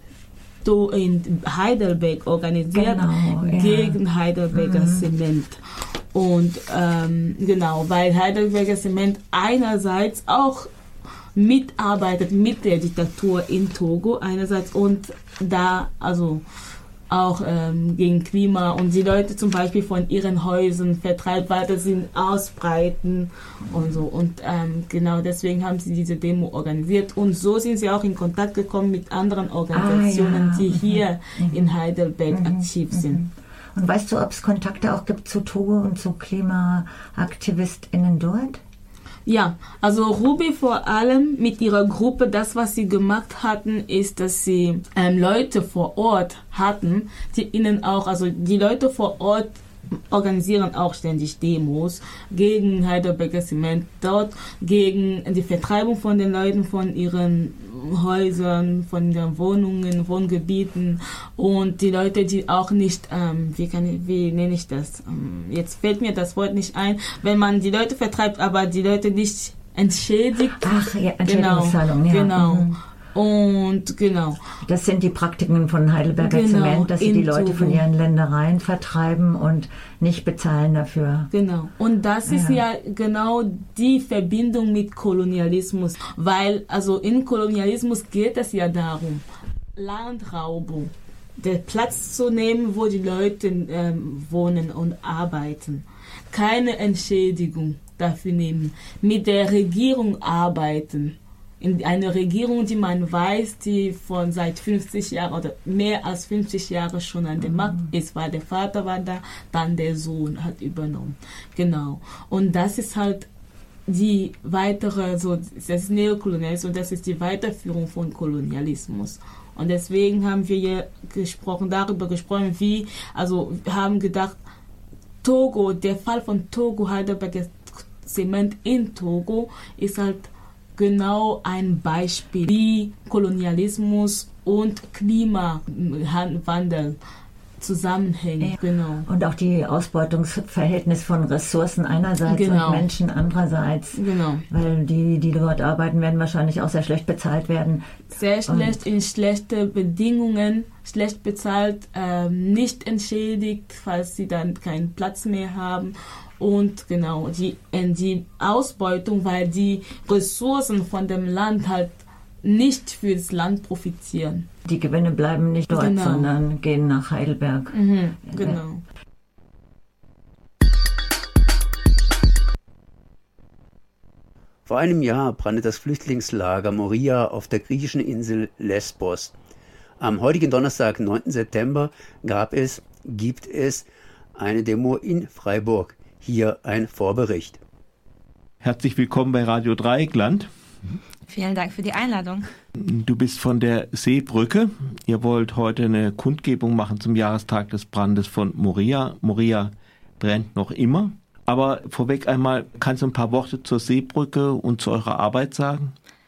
Heidelberg organisiert gegen Heidelberger Zement. Und weil Heidelberger Zement einerseits auch mitarbeitet mit der Diktatur in Togo einerseits und da auch gegen Klima und die Leute zum Beispiel von ihren Häusern vertreibt, weiter sind ausbreiten und so. Und genau deswegen haben sie diese Demo organisiert und so sind sie auch in Kontakt gekommen mit anderen Organisationen, die hier in Heidelberg aktiv sind. Und weißt du, ob es Kontakte auch gibt zu Togo und zu KlimaaktivistInnen dort? Ja, Ruby vor allem mit ihrer Gruppe, das, was sie gemacht hatten, ist, dass sie Leute vor Ort hatten, die ihnen auch, die Leute vor Ort organisieren auch ständig Demos gegen Heidelberger Zement dort, gegen die Vertreibung von den Leuten von ihren Häusern, von den Wohnungen, Wohngebieten und die Leute, die auch nicht, wie nenne ich das? Jetzt fällt mir das Wort nicht ein, wenn man die Leute vertreibt, aber die Leute nicht entschädigt. Ach, ja, Entschädigungszahlung, ja. Genau. Mhm. Und genau. Das sind die Praktiken von Heidelberger Zement, dass sie die Leute von ihren Ländereien vertreiben und nicht bezahlen dafür. Genau. Und das ist ja genau die Verbindung mit Kolonialismus, weil also in Kolonialismus geht es ja darum, Landraubung, den Platz zu nehmen, wo die Leute wohnen und arbeiten. Keine Entschädigung dafür nehmen. Mit der Regierung arbeiten. In einer Regierung, die man weiß, die von seit 50 Jahren oder mehr als 50 Jahre schon an der Macht ist, weil der Vater war da, dann der Sohn hat übernommen. Genau. Und das ist halt die weitere, so, das ist Neokolonialismus und das ist die Weiterführung von Kolonialismus. Und deswegen haben wir hier darüber gesprochen, wir haben gedacht, Togo, der Fall von Togo, Heidelberger Zement in Togo, ist halt genau ein Beispiel, wie Kolonialismus und Klimawandel zusammenhängen. Genau. Und auch die Ausbeutungsverhältnis von Ressourcen einerseits und Menschen andererseits. Genau. Weil die dort arbeiten, werden wahrscheinlich auch sehr schlecht bezahlt werden. Sehr schlecht, in schlechte Bedingungen, schlecht bezahlt, nicht entschädigt, falls sie dann keinen Platz mehr haben. Und genau, die Ausbeutung, weil die Ressourcen von dem Land halt nicht für das Land profitieren. Die Gewinne bleiben nicht dort, sondern gehen nach Heidelberg. Mhm, genau. Vor einem Jahr brannte das Flüchtlingslager Moria auf der griechischen Insel Lesbos. Am heutigen Donnerstag, 9. September, gibt es eine Demo in Freiburg. Hier ein Vorbericht. Herzlich willkommen bei Radio Dreieckland. Vielen Dank für die Einladung. Du bist von der Seebrücke. Ihr wollt heute eine Kundgebung machen zum Jahrestag des Brandes von Moria. Moria brennt noch immer. Aber vorweg einmal, kannst du ein paar Worte zur Seebrücke und zu eurer Arbeit sagen?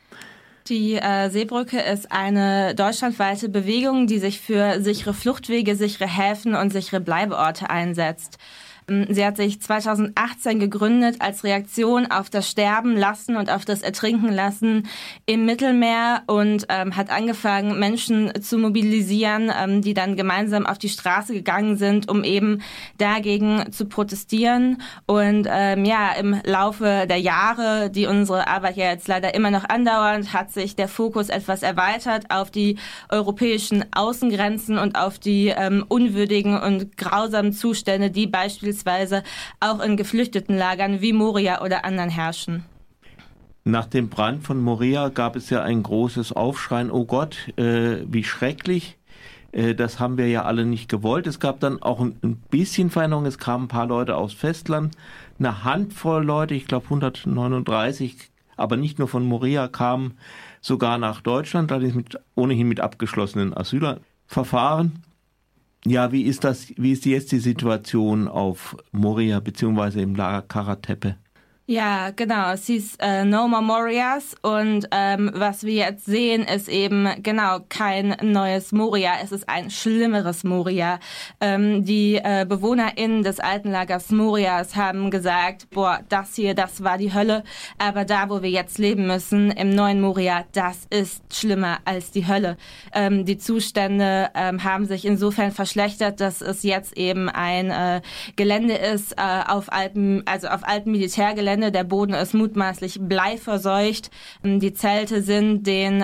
Die Seebrücke ist eine deutschlandweite Bewegung, die sich für sichere Fluchtwege, sichere Häfen und sichere Bleibeorte einsetzt. Sie hat sich 2018 gegründet als Reaktion auf das Sterben lassen und auf das Ertrinken lassen im Mittelmeer und hat angefangen, Menschen zu mobilisieren, die dann gemeinsam auf die Straße gegangen sind, um eben dagegen zu protestieren. Und im Laufe der Jahre, die unsere Arbeit ja jetzt leider immer noch andauert, hat sich der Fokus etwas erweitert auf die europäischen Außengrenzen und auf die unwürdigen und grausamen Zustände, die beispielsweise auch in Geflüchtetenlagern wie Moria oder anderen herrschen. Nach dem Brand von Moria gab es ja ein großes Aufschreien, oh Gott, wie schrecklich. Das haben wir ja alle nicht gewollt. Es gab dann auch ein bisschen Veränderung. Es kamen ein paar Leute aus Festland. Eine Handvoll Leute, ich glaube 139, aber nicht nur von Moria, kamen sogar nach Deutschland, ohnehin mit abgeschlossenen Asylverfahren. Ja, wie ist jetzt die Situation auf Moria beziehungsweise im Lager Kara-Tepe? Ja, genau. Es hieß No More Morias und was wir jetzt sehen, ist eben genau kein neues Moria. Es ist ein schlimmeres Moria. Die BewohnerInnen des alten Lagers Morias haben gesagt, das war die Hölle, aber da, wo wir jetzt leben müssen, im neuen Moria, das ist schlimmer als die Hölle. Die Zustände haben sich insofern verschlechtert, dass es jetzt eben ein Gelände ist auf altem Militärgelände. Der Boden ist mutmaßlich bleiverseucht. Die Zelte sind dem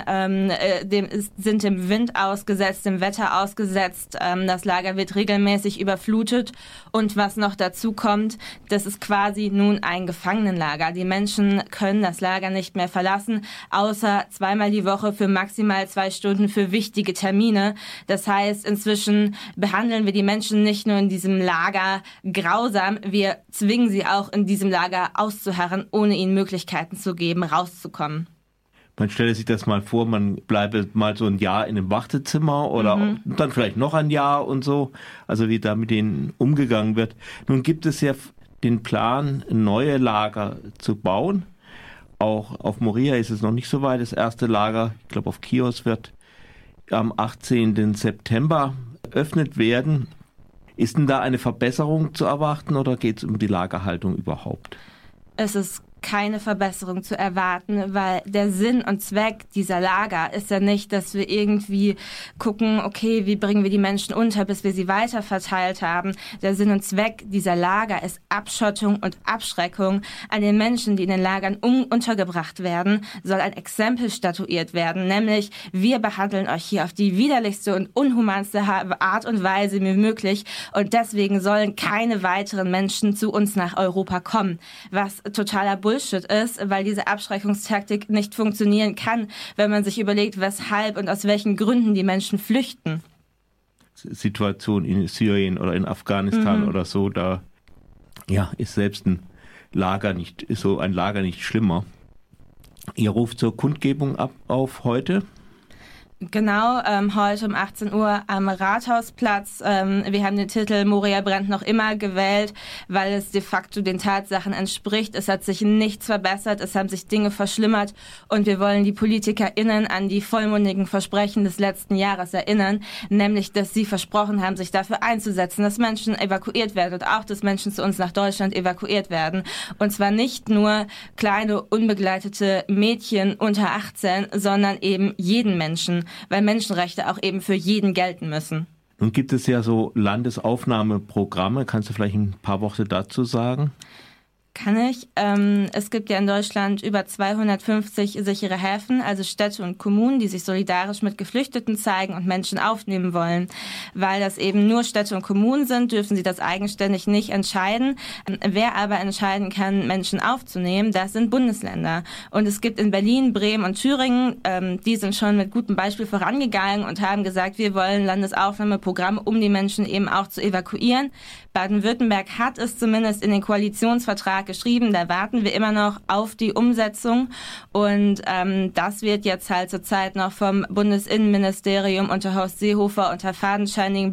Wind ausgesetzt, dem Wetter ausgesetzt. Das Lager wird regelmäßig überflutet. Und was noch dazu kommt, das ist quasi nun ein Gefangenenlager. Die Menschen können das Lager nicht mehr verlassen, außer zweimal die Woche für maximal 2 Stunden für wichtige Termine. Das heißt, inzwischen behandeln wir die Menschen nicht nur in diesem Lager grausam, wir zwingen sie auch in diesem Lager auszuharren, ohne ihnen Möglichkeiten zu geben, rauszukommen. Man stelle sich das mal vor, man bleibe mal so ein Jahr in einem Wartezimmer oder dann vielleicht noch ein Jahr und so, also wie da mit denen umgegangen wird. Nun gibt es ja den Plan, neue Lager zu bauen. Auch auf Moria ist es noch nicht so weit. Das erste Lager, ich glaube auf Chios, wird am 18. September eröffnet werden. Ist denn da eine Verbesserung zu erwarten oder geht es um die Lagerhaltung überhaupt? Es ist keine Verbesserung zu erwarten, weil der Sinn und Zweck dieser Lager ist ja nicht, dass wir irgendwie gucken, okay, wie bringen wir die Menschen unter, bis wir sie weiter verteilt haben. Der Sinn und Zweck dieser Lager ist Abschottung und Abschreckung. An den Menschen, die in den Lagern untergebracht werden, soll ein Exempel statuiert werden, nämlich wir behandeln euch hier auf die widerlichste und unhumanste Art und Weise wie möglich und deswegen sollen keine weiteren Menschen zu uns nach Europa kommen, was totaler Bullshit ist, weil diese Abschreckungstaktik nicht funktionieren kann, wenn man sich überlegt, weshalb und aus welchen Gründen die Menschen flüchten. Situation in Syrien oder in Afghanistan oder so, da ist selbst ein Lager nicht schlimmer. Ihr ruft zur Kundgebung auf heute? Genau, heute um 18 Uhr am Rathausplatz. Wir haben den Titel Moria brennt noch immer gewählt, weil es de facto den Tatsachen entspricht. Es hat sich nichts verbessert, es haben sich Dinge verschlimmert und wir wollen die PolitikerInnen an die vollmundigen Versprechen des letzten Jahres erinnern, nämlich, dass sie versprochen haben, sich dafür einzusetzen, dass Menschen evakuiert werden und auch, dass Menschen zu uns nach Deutschland evakuiert werden. Und zwar nicht nur kleine, unbegleitete Mädchen unter 18, sondern eben jeden Menschen, weil Menschenrechte auch eben für jeden gelten müssen. Nun gibt es ja so Landesaufnahmeprogramme. Kannst du vielleicht ein paar Worte dazu sagen? Kann ich. Es gibt ja in Deutschland über 250 sichere Häfen, also Städte und Kommunen, die sich solidarisch mit Geflüchteten zeigen und Menschen aufnehmen wollen. Weil das eben nur Städte und Kommunen sind, dürfen sie das eigenständig nicht entscheiden. Wer aber entscheiden kann, Menschen aufzunehmen, das sind Bundesländer. Und es gibt in Berlin, Bremen und Thüringen, die sind schon mit gutem Beispiel vorangegangen und haben gesagt, wir wollen Landesaufnahmeprogramme, um die Menschen eben auch zu evakuieren. Baden-Württemberg hat es zumindest in den Koalitionsvertrag geschrieben, da warten wir immer noch auf die Umsetzung und das wird jetzt halt zurzeit noch vom Bundesinnenministerium unter Horst Seehofer unter fadenscheinigen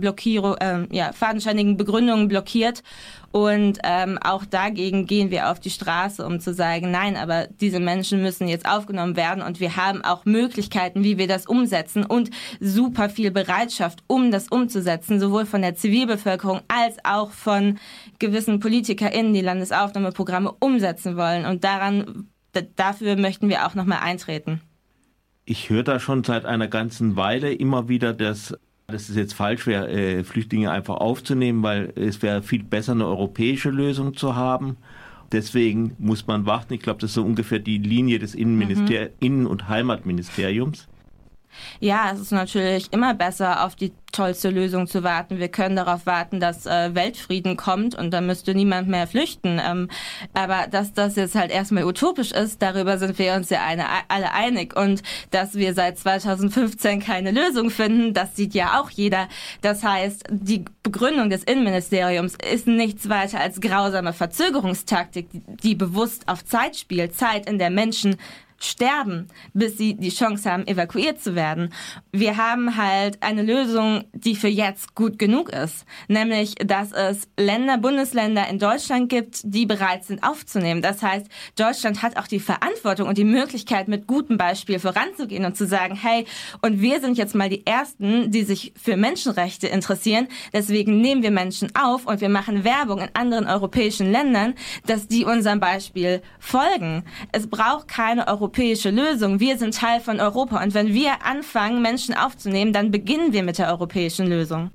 Begründungen blockiert und auch dagegen gehen wir auf die Straße, um zu sagen, nein, aber diese Menschen müssen jetzt aufgenommen werden und wir haben auch Möglichkeiten, wie wir das umsetzen und super viel Bereitschaft, um das umzusetzen, sowohl von der Zivilbevölkerung als auch von gewissen PolitikerInnen, die Landesaufnahmeprogramme umsetzen wollen. Und dafür möchten wir auch nochmal eintreten. Ich höre da schon seit einer ganzen Weile immer wieder, dass es jetzt falsch wäre, Flüchtlinge einfach aufzunehmen, weil es wäre viel besser, eine europäische Lösung zu haben. Deswegen muss man warten. Ich glaube, das ist so ungefähr die Linie des Innen- und Heimatministeriums. Ja, es ist natürlich immer besser, auf die tollste Lösung zu warten. Wir können darauf warten, dass Weltfrieden kommt und dann müsste niemand mehr flüchten. Aber dass das jetzt halt erstmal utopisch ist, darüber sind wir uns ja alle einig. Und dass wir seit 2015 keine Lösung finden, das sieht ja auch jeder. Das heißt, die Begründung des Innenministeriums ist nichts weiter als grausame Verzögerungstaktik, die bewusst auf Zeit spielt. Zeit, in der Menschen sterben, bis sie die Chance haben, evakuiert zu werden. Wir haben halt eine Lösung, die für jetzt gut genug ist. Nämlich, dass es Bundesländer in Deutschland gibt, die bereit sind aufzunehmen. Das heißt, Deutschland hat auch die Verantwortung und die Möglichkeit, mit gutem Beispiel voranzugehen und zu sagen, hey, und wir sind jetzt mal die Ersten, die sich für Menschenrechte interessieren. Deswegen nehmen wir Menschen auf und wir machen Werbung in anderen europäischen Ländern, dass die unserem Beispiel folgen. Es braucht keine europäische Lösung. Wir sind Teil von Europa und wenn wir anfangen, Menschen aufzunehmen, dann beginnen wir mit der europäischen Lösung.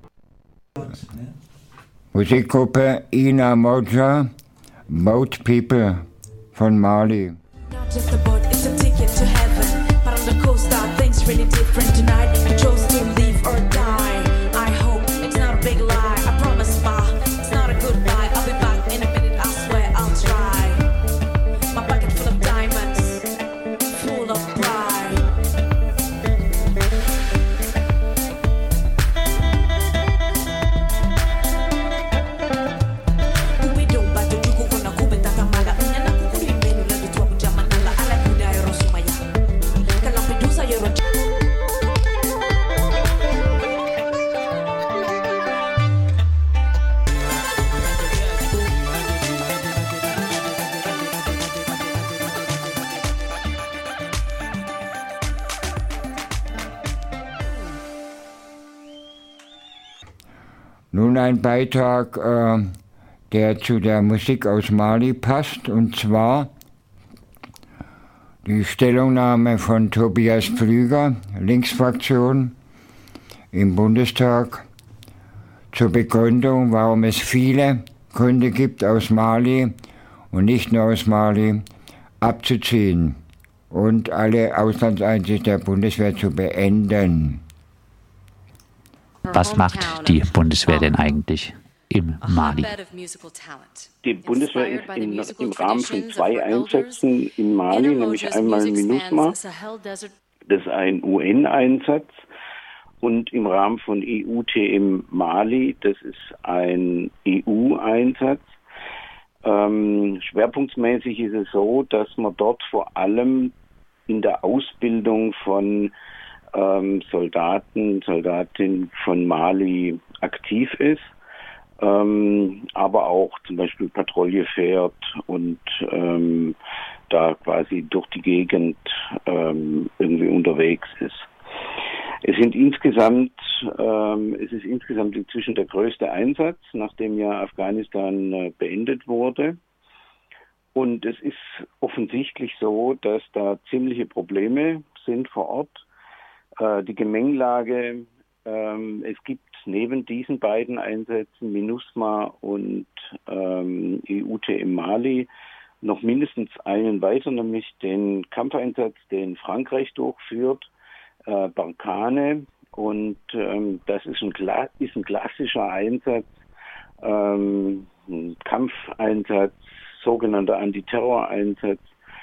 Musikgruppe Ina Moja, Boat People von Mali. Not just a boat, it's a ticket to heaven. But on the coast are things really different tonight. I chose to live or die. I hope it's not a big lie. I promise, ma, it's not a goodbye. I'll be back in a minute, I swear I'll try. My pocket full of diamonds, full of pride. Nun ein Beitrag, der zu der Musik aus Mali passt, und zwar die Stellungnahme von Tobias Pflüger, Linksfraktion im Bundestag, zur Begründung, warum es viele Gründe gibt, aus Mali und nicht nur aus Mali abzuziehen und alle Auslandseinsätze der Bundeswehr zu beenden. Was macht die Bundeswehr denn eigentlich im Mali? Die Bundeswehr ist im Rahmen von 2 Einsätzen in Mali, nämlich einmal MINUSMA, das ist ein UN-Einsatz, und im Rahmen von EUTM Mali, das ist ein EU-Einsatz. Schwerpunktmäßig ist es so, dass man dort vor allem in der Ausbildung von Soldatinnen von Mali aktiv ist, aber auch zum Beispiel Patrouille fährt und da quasi durch die Gegend irgendwie unterwegs ist. Es ist insgesamt inzwischen der größte Einsatz, nachdem ja Afghanistan beendet wurde. Und es ist offensichtlich so, dass da ziemliche Probleme sind vor Ort. Die Gemengelage, es gibt neben diesen beiden Einsätzen, MINUSMA und EUTM Mali, noch mindestens einen weiter, nämlich den Kampfeinsatz, den Frankreich durchführt, Barkhane, und das ist ein klassischer Einsatz, ein Kampfeinsatz, sogenannter Antiterror-Einsatz,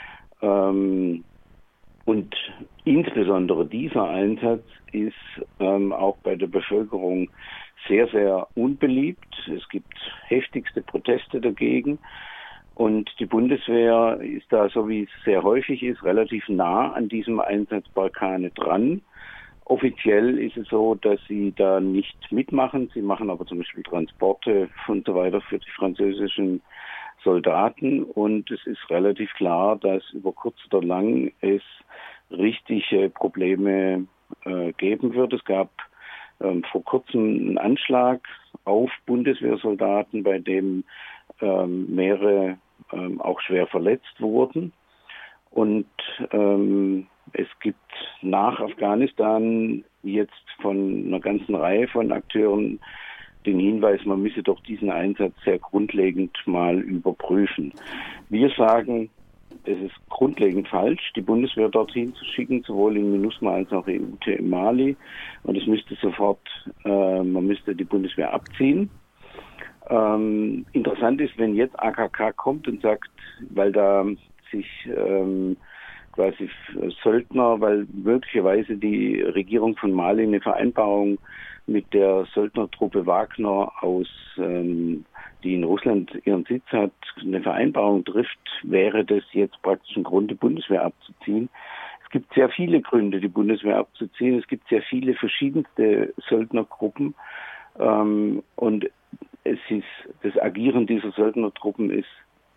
und insbesondere dieser Einsatz ist auch bei der Bevölkerung sehr, sehr unbeliebt. Es gibt heftigste Proteste dagegen. Und die Bundeswehr ist da, so wie es sehr häufig ist, relativ nah an diesem Einsatz Barkhane dran. Offiziell ist es so, dass sie da nicht mitmachen. Sie machen aber zum Beispiel Transporte und so weiter für die französischen Soldaten. Und es ist relativ klar, dass über kurz oder lang es richtige Probleme geben wird. Es gab vor kurzem einen Anschlag auf Bundeswehrsoldaten, bei dem mehrere auch schwer verletzt wurden. Und es gibt nach Afghanistan jetzt von einer ganzen Reihe von Akteuren den Hinweis, man müsse doch diesen Einsatz sehr grundlegend mal überprüfen. Wir sagen, es ist grundlegend falsch, die Bundeswehr dorthin zu schicken, sowohl in MINUSMA als auch in EUTM Mali. Und es müsste sofort, man müsste die Bundeswehr abziehen. Interessant ist, wenn jetzt AKK kommt und sagt, weil da sich quasi Söldner, weil möglicherweise die Regierung von Mali eine Vereinbarung mit der Söldnertruppe Wagner die in Russland ihren Sitz hat, eine Vereinbarung trifft, wäre das jetzt praktisch ein Grund, die Bundeswehr abzuziehen. Es gibt sehr viele Gründe, die Bundeswehr abzuziehen. Es gibt sehr viele verschiedenste Söldnergruppen. Und das Agieren dieser Söldnertruppen ist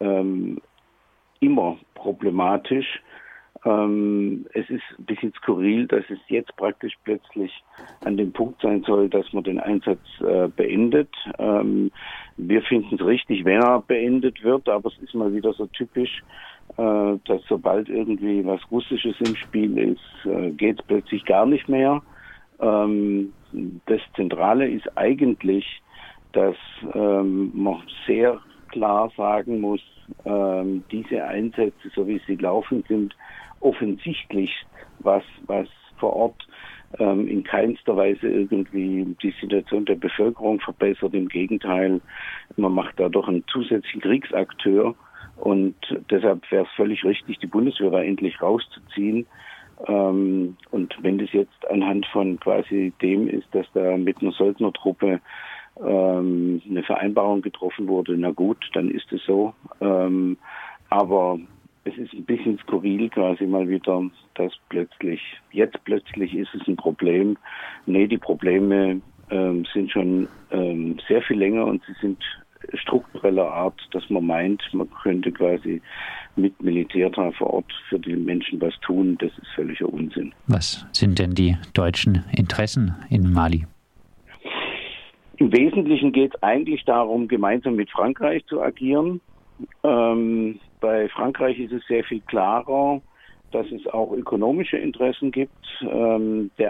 immer problematisch. Es ist ein bisschen skurril, dass es jetzt praktisch plötzlich an dem Punkt sein soll, dass man den Einsatz beendet. Wir finden es richtig, wenn er beendet wird, aber es ist mal wieder so typisch, dass sobald irgendwie was Russisches im Spiel ist, geht es plötzlich gar nicht mehr. Das Zentrale ist eigentlich, dass man sehr klar sagen muss, diese Einsätze, so wie sie laufen, sind offensichtlich was vor Ort in keinster Weise irgendwie die Situation der Bevölkerung verbessert. Im Gegenteil, man macht dadurch einen zusätzlichen Kriegsakteur, und deshalb wäre es völlig richtig, die Bundeswehr da endlich rauszuziehen. Und wenn das jetzt anhand von quasi dem ist, dass da mit einer Söldnertruppe eine Vereinbarung getroffen wurde, na gut, dann ist es so. Aber es ist ein bisschen skurril quasi mal wieder, dass jetzt plötzlich ist es ein Problem. Nee, die Probleme sind schon sehr viel länger, und sie sind struktureller Art, dass man meint, man könnte quasi mit Militär da vor Ort für die Menschen was tun. Das ist völliger Unsinn. Was sind denn die deutschen Interessen in Mali? Im Wesentlichen geht es eigentlich darum, gemeinsam mit Frankreich zu agieren. Bei Frankreich ist es sehr viel klarer, dass es auch ökonomische Interessen gibt. Die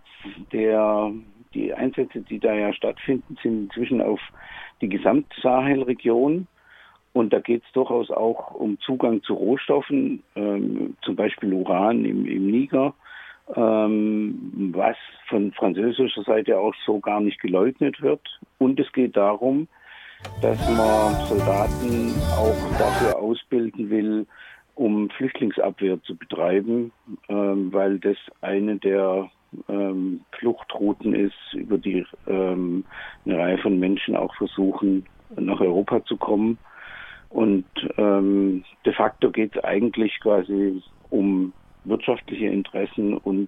Einsätze, die da ja stattfinden, sind inzwischen auf die Gesamtsahelregion. Und da geht es durchaus auch um Zugang zu Rohstoffen, zum Beispiel Uran im Niger, was von französischer Seite auch so gar nicht geleugnet wird. Und es geht darum, dass man Soldaten auch dafür ausbilden will, um Flüchtlingsabwehr zu betreiben, weil das eine der Fluchtrouten ist, über die eine Reihe von Menschen auch versuchen, nach Europa zu kommen. Und de facto geht es eigentlich quasi um wirtschaftliche Interessen und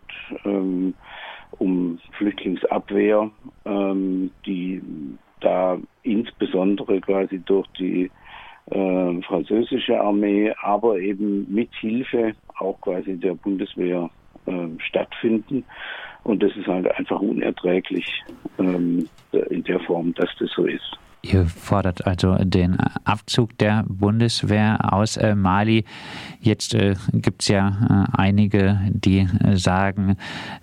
um Flüchtlingsabwehr, die da insbesondere quasi durch die französische Armee, aber eben mit Hilfe auch quasi der Bundeswehr stattfinden. Und das ist halt einfach unerträglich in der Form, dass das so ist. Ihr fordert also den Abzug der Bundeswehr aus Mali. Jetzt gibt es ja einige, die sagen,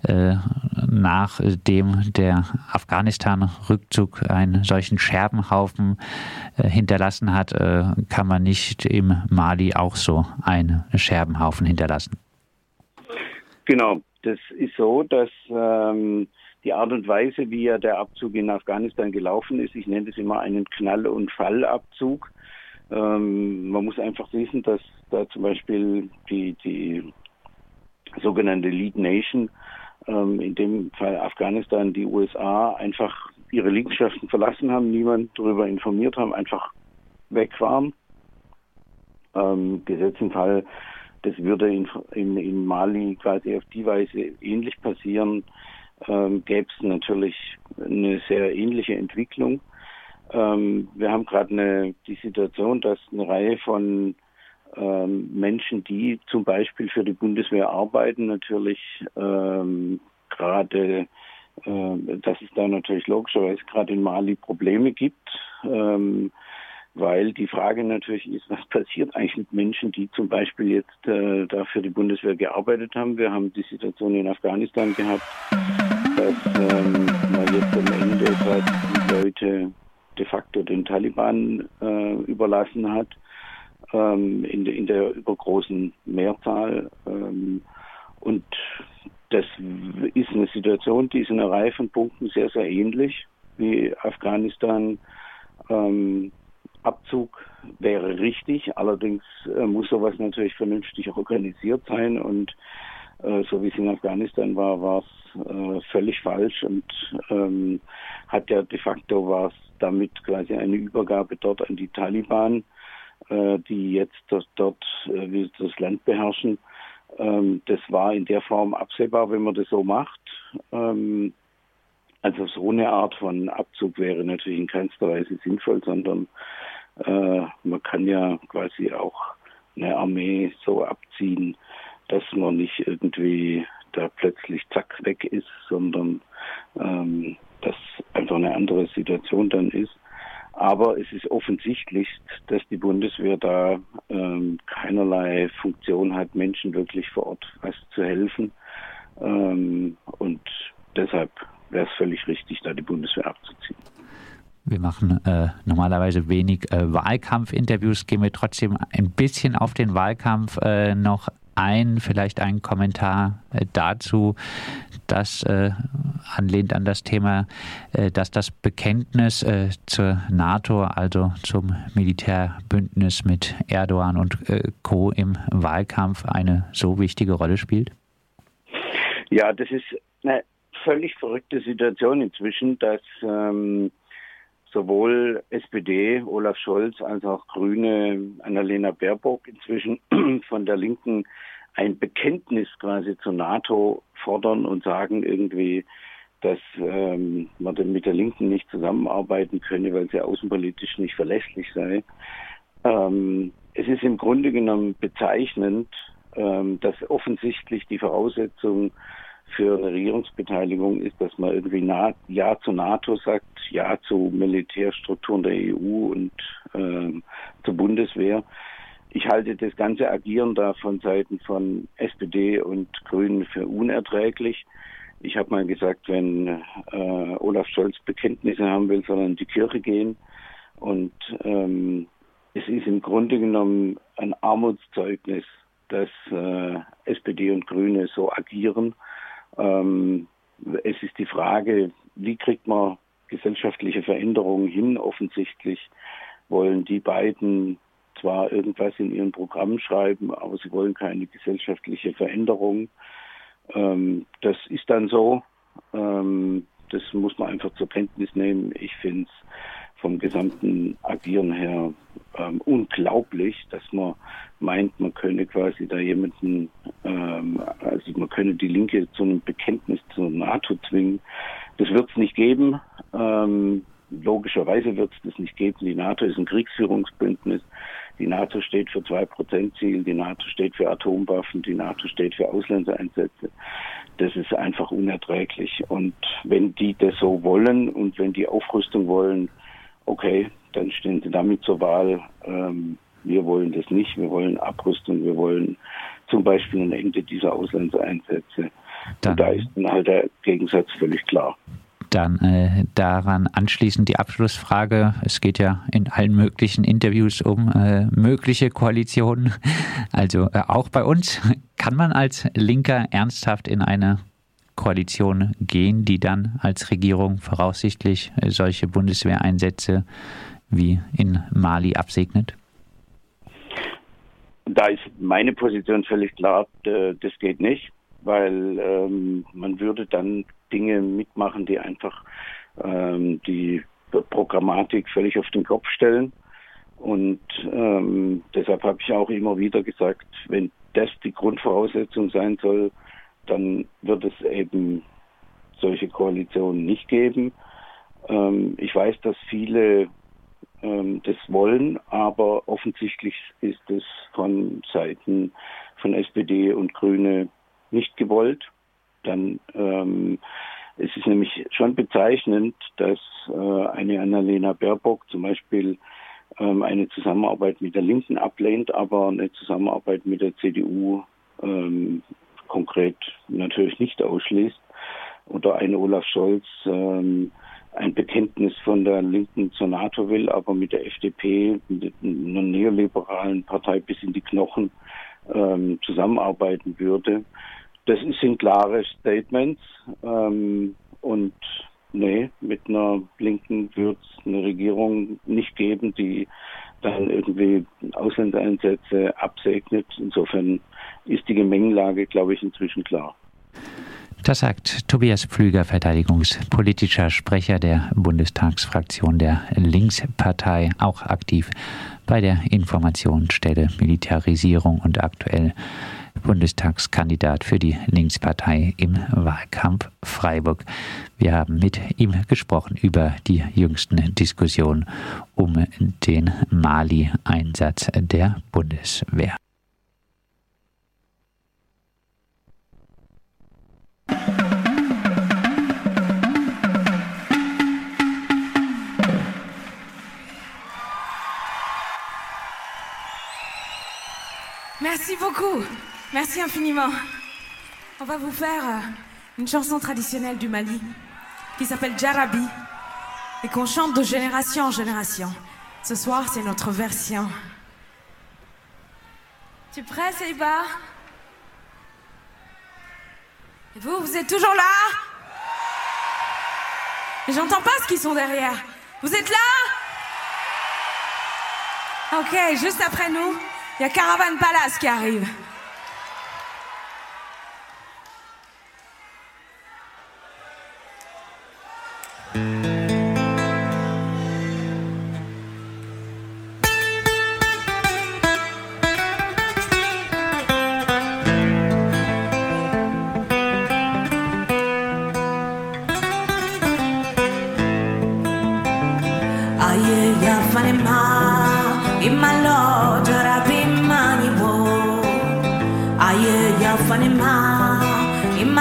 nachdem der Afghanistan-Rückzug einen solchen Scherbenhaufen hinterlassen hat, kann man nicht im Mali auch so einen Scherbenhaufen hinterlassen. Genau, das ist so, dass die Art und Weise, wie ja der Abzug in Afghanistan gelaufen ist, ich nenne das immer einen Knall- und Fallabzug. Man muss einfach wissen, dass da zum Beispiel die sogenannte Lead Nation, in dem Fall Afghanistan, die USA, einfach ihre Liegenschaften verlassen haben, niemand darüber informiert haben, einfach weg waren. Gesetzt im Fall, das würde in Mali quasi auf die Weise ähnlich passieren, gäbe es natürlich eine sehr ähnliche Entwicklung. Wir haben gerade die Situation, dass eine Reihe von Menschen, die zum Beispiel für die Bundeswehr arbeiten, natürlich gerade, dass es da natürlich logischerweise gerade in Mali Probleme gibt, weil die Frage natürlich ist, was passiert eigentlich mit Menschen, die zum Beispiel jetzt da für die Bundeswehr gearbeitet haben. Wir haben die Situation in Afghanistan gehabt, dass man jetzt am Ende die Leute de facto den Taliban überlassen hat, in der übergroßen Mehrzahl. Und das ist eine Situation, die ist in einer Reihe von Punkten sehr, sehr ähnlich wie Afghanistan. Abzug wäre richtig, allerdings muss sowas natürlich vernünftig organisiert sein und so wie es in Afghanistan war es völlig falsch und hat ja de facto war es damit quasi eine Übergabe dort an die Taliban, die jetzt dort das Land beherrschen. Das war in der Form absehbar, wenn man das so macht. Also so eine Art von Abzug wäre natürlich in keinster Weise sinnvoll, sondern man kann ja quasi auch eine Armee so abziehen, dass man nicht irgendwie da plötzlich zack weg ist, sondern dass einfach eine andere Situation dann ist. Aber es ist offensichtlich, dass die Bundeswehr da keinerlei Funktion hat, Menschen wirklich vor Ort was zu helfen. Und deshalb wäre es völlig richtig, da die Bundeswehr abzuziehen. Wir machen normalerweise wenig Wahlkampfinterviews, gehen wir trotzdem ein bisschen auf den Wahlkampf noch ein, vielleicht einen Kommentar dazu, das anlehnt an das Thema, dass das Bekenntnis zur NATO, also zum Militärbündnis mit Erdogan und Co. im Wahlkampf eine so wichtige Rolle spielt? Ja, das ist eine völlig verrückte Situation inzwischen, dass sowohl SPD, Olaf Scholz, als auch Grüne, Annalena Baerbock inzwischen von der Linken ein Bekenntnis quasi zur NATO fordern und sagen irgendwie, dass man mit der Linken nicht zusammenarbeiten könne, weil sie außenpolitisch nicht verlässlich sei. Es ist im Grunde genommen bezeichnend, dass offensichtlich die Voraussetzung für eine Regierungsbeteiligung ist, dass man irgendwie Ja zur NATO sagt, Ja zu Militärstrukturen der EU und zur Bundeswehr. Ich halte das ganze Agieren da von Seiten von SPD und Grünen für unerträglich. Ich habe mal gesagt, wenn Olaf Scholz Bekenntnisse haben will, soll er in die Kirche gehen. Und es ist im Grunde genommen ein Armutszeugnis, dass SPD und Grüne so agieren. Es ist die Frage, wie kriegt man gesellschaftliche Veränderungen hin? Offensichtlich wollen die beiden zwar irgendwas in ihren Programmen schreiben, aber sie wollen keine gesellschaftliche Veränderung. Das ist dann so. Das muss man einfach zur Kenntnis nehmen. Ich finde es vom gesamten Agieren her unglaublich, dass man meint, man könne quasi da jemanden, also man könne die Linke zu einem Bekenntnis zur NATO zwingen. Das wird es nicht geben. Logischerweise wird es das nicht geben. Die NATO ist ein Kriegsführungsbündnis. Die NATO steht für 2%-Ziel, die NATO steht für Atomwaffen, die NATO steht für Auslandseinsätze. Das ist einfach unerträglich. Und wenn die das so wollen und wenn die Aufrüstung wollen, okay, dann stehen sie damit zur Wahl. Wir wollen das nicht. Wir wollen Abrüstung. Wir wollen zum Beispiel ein Ende dieser Auslandseinsätze. Und da ist dann halt der Gegensatz völlig klar. Dann daran anschließend die Abschlussfrage. Es geht ja in allen möglichen Interviews um mögliche Koalitionen. Also auch bei uns. Kann man als Linker ernsthaft in eine Koalition gehen, die dann als Regierung voraussichtlich solche Bundeswehreinsätze wie in Mali absegnet? Da ist meine Position völlig klar, das geht nicht, weil man würde dann Dinge mitmachen, die einfach die Programmatik völlig auf den Kopf stellen. Und deshalb habe ich auch immer wieder gesagt, wenn das die Grundvoraussetzung sein soll, dann wird es eben solche Koalitionen nicht geben. Ich weiß, dass viele das wollen, aber offensichtlich ist es von Seiten von SPD und Grüne nicht gewollt. Dann es ist nämlich schon bezeichnend, dass eine Annalena Baerbock zum Beispiel eine Zusammenarbeit mit der Linken ablehnt, aber eine Zusammenarbeit mit der CDU konkret natürlich nicht ausschließt. Oder ein Olaf Scholz ein Bekenntnis von der Linken zur NATO will, aber mit der FDP, mit einer neoliberalen Partei bis in die Knochen zusammenarbeiten würde. Das sind klare Statements und nee, mit einer Linken wird es eine Regierung nicht geben, die dann irgendwie Auslandseinsätze absegnet. Insofern ist die Gemengelage, glaube ich, inzwischen klar. Das sagt Tobias Pflüger, verteidigungspolitischer Sprecher der Bundestagsfraktion der Linkspartei, auch aktiv bei der Informationsstelle Militarisierung und aktuell Bundestagskandidat für die Linkspartei im Wahlkampf Freiburg. Wir haben mit ihm gesprochen über die jüngsten Diskussionen um den Mali-Einsatz der Bundeswehr. Merci beaucoup. Merci infiniment. On va vous faire une chanson traditionnelle du Mali qui s'appelle Jarabi et qu'on chante de génération en génération. Ce soir, c'est notre version. Tu es prêt, Seiba? Et vous êtes toujours là? Et j'entends pas ce qu'ils sont derrière. Vous êtes là? Ok, juste après nous, il y a Caravan Palace qui arrive.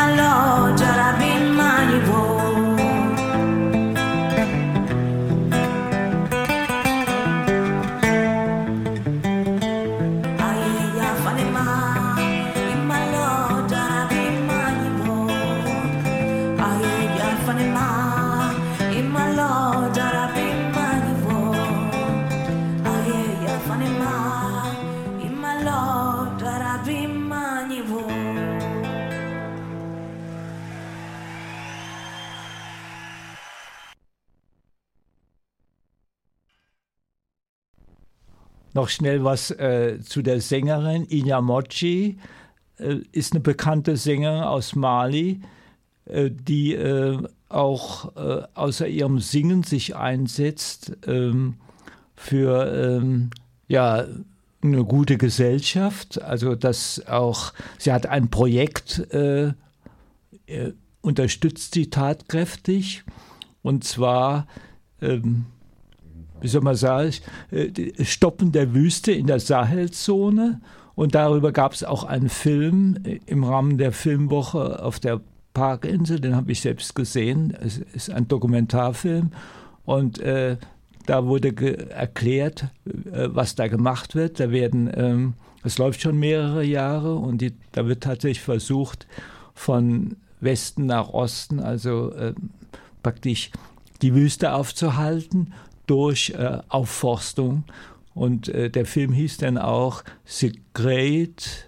malo jarabin manivo. Noch schnell was zu der Sängerin. Inyamoji ist eine bekannte Sängerin aus Mali, die auch außer ihrem Singen sich einsetzt für ja, eine gute Gesellschaft. Also dass auch, sie hat ein Projekt, unterstützt sie tatkräftig, und zwar wie soll man sagen, Stoppen der Wüste in der Sahelzone. Und darüber gab es auch einen Film im Rahmen der Filmwoche auf der Parkinsel, den habe ich selbst gesehen. Es ist ein Dokumentarfilm. Und da wurde erklärt, was da gemacht wird. Da werden, es läuft schon mehrere Jahre, und da wird tatsächlich versucht, von Westen nach Osten, also praktisch die Wüste aufzuhalten durch Aufforstung. Und der Film hieß dann auch The Great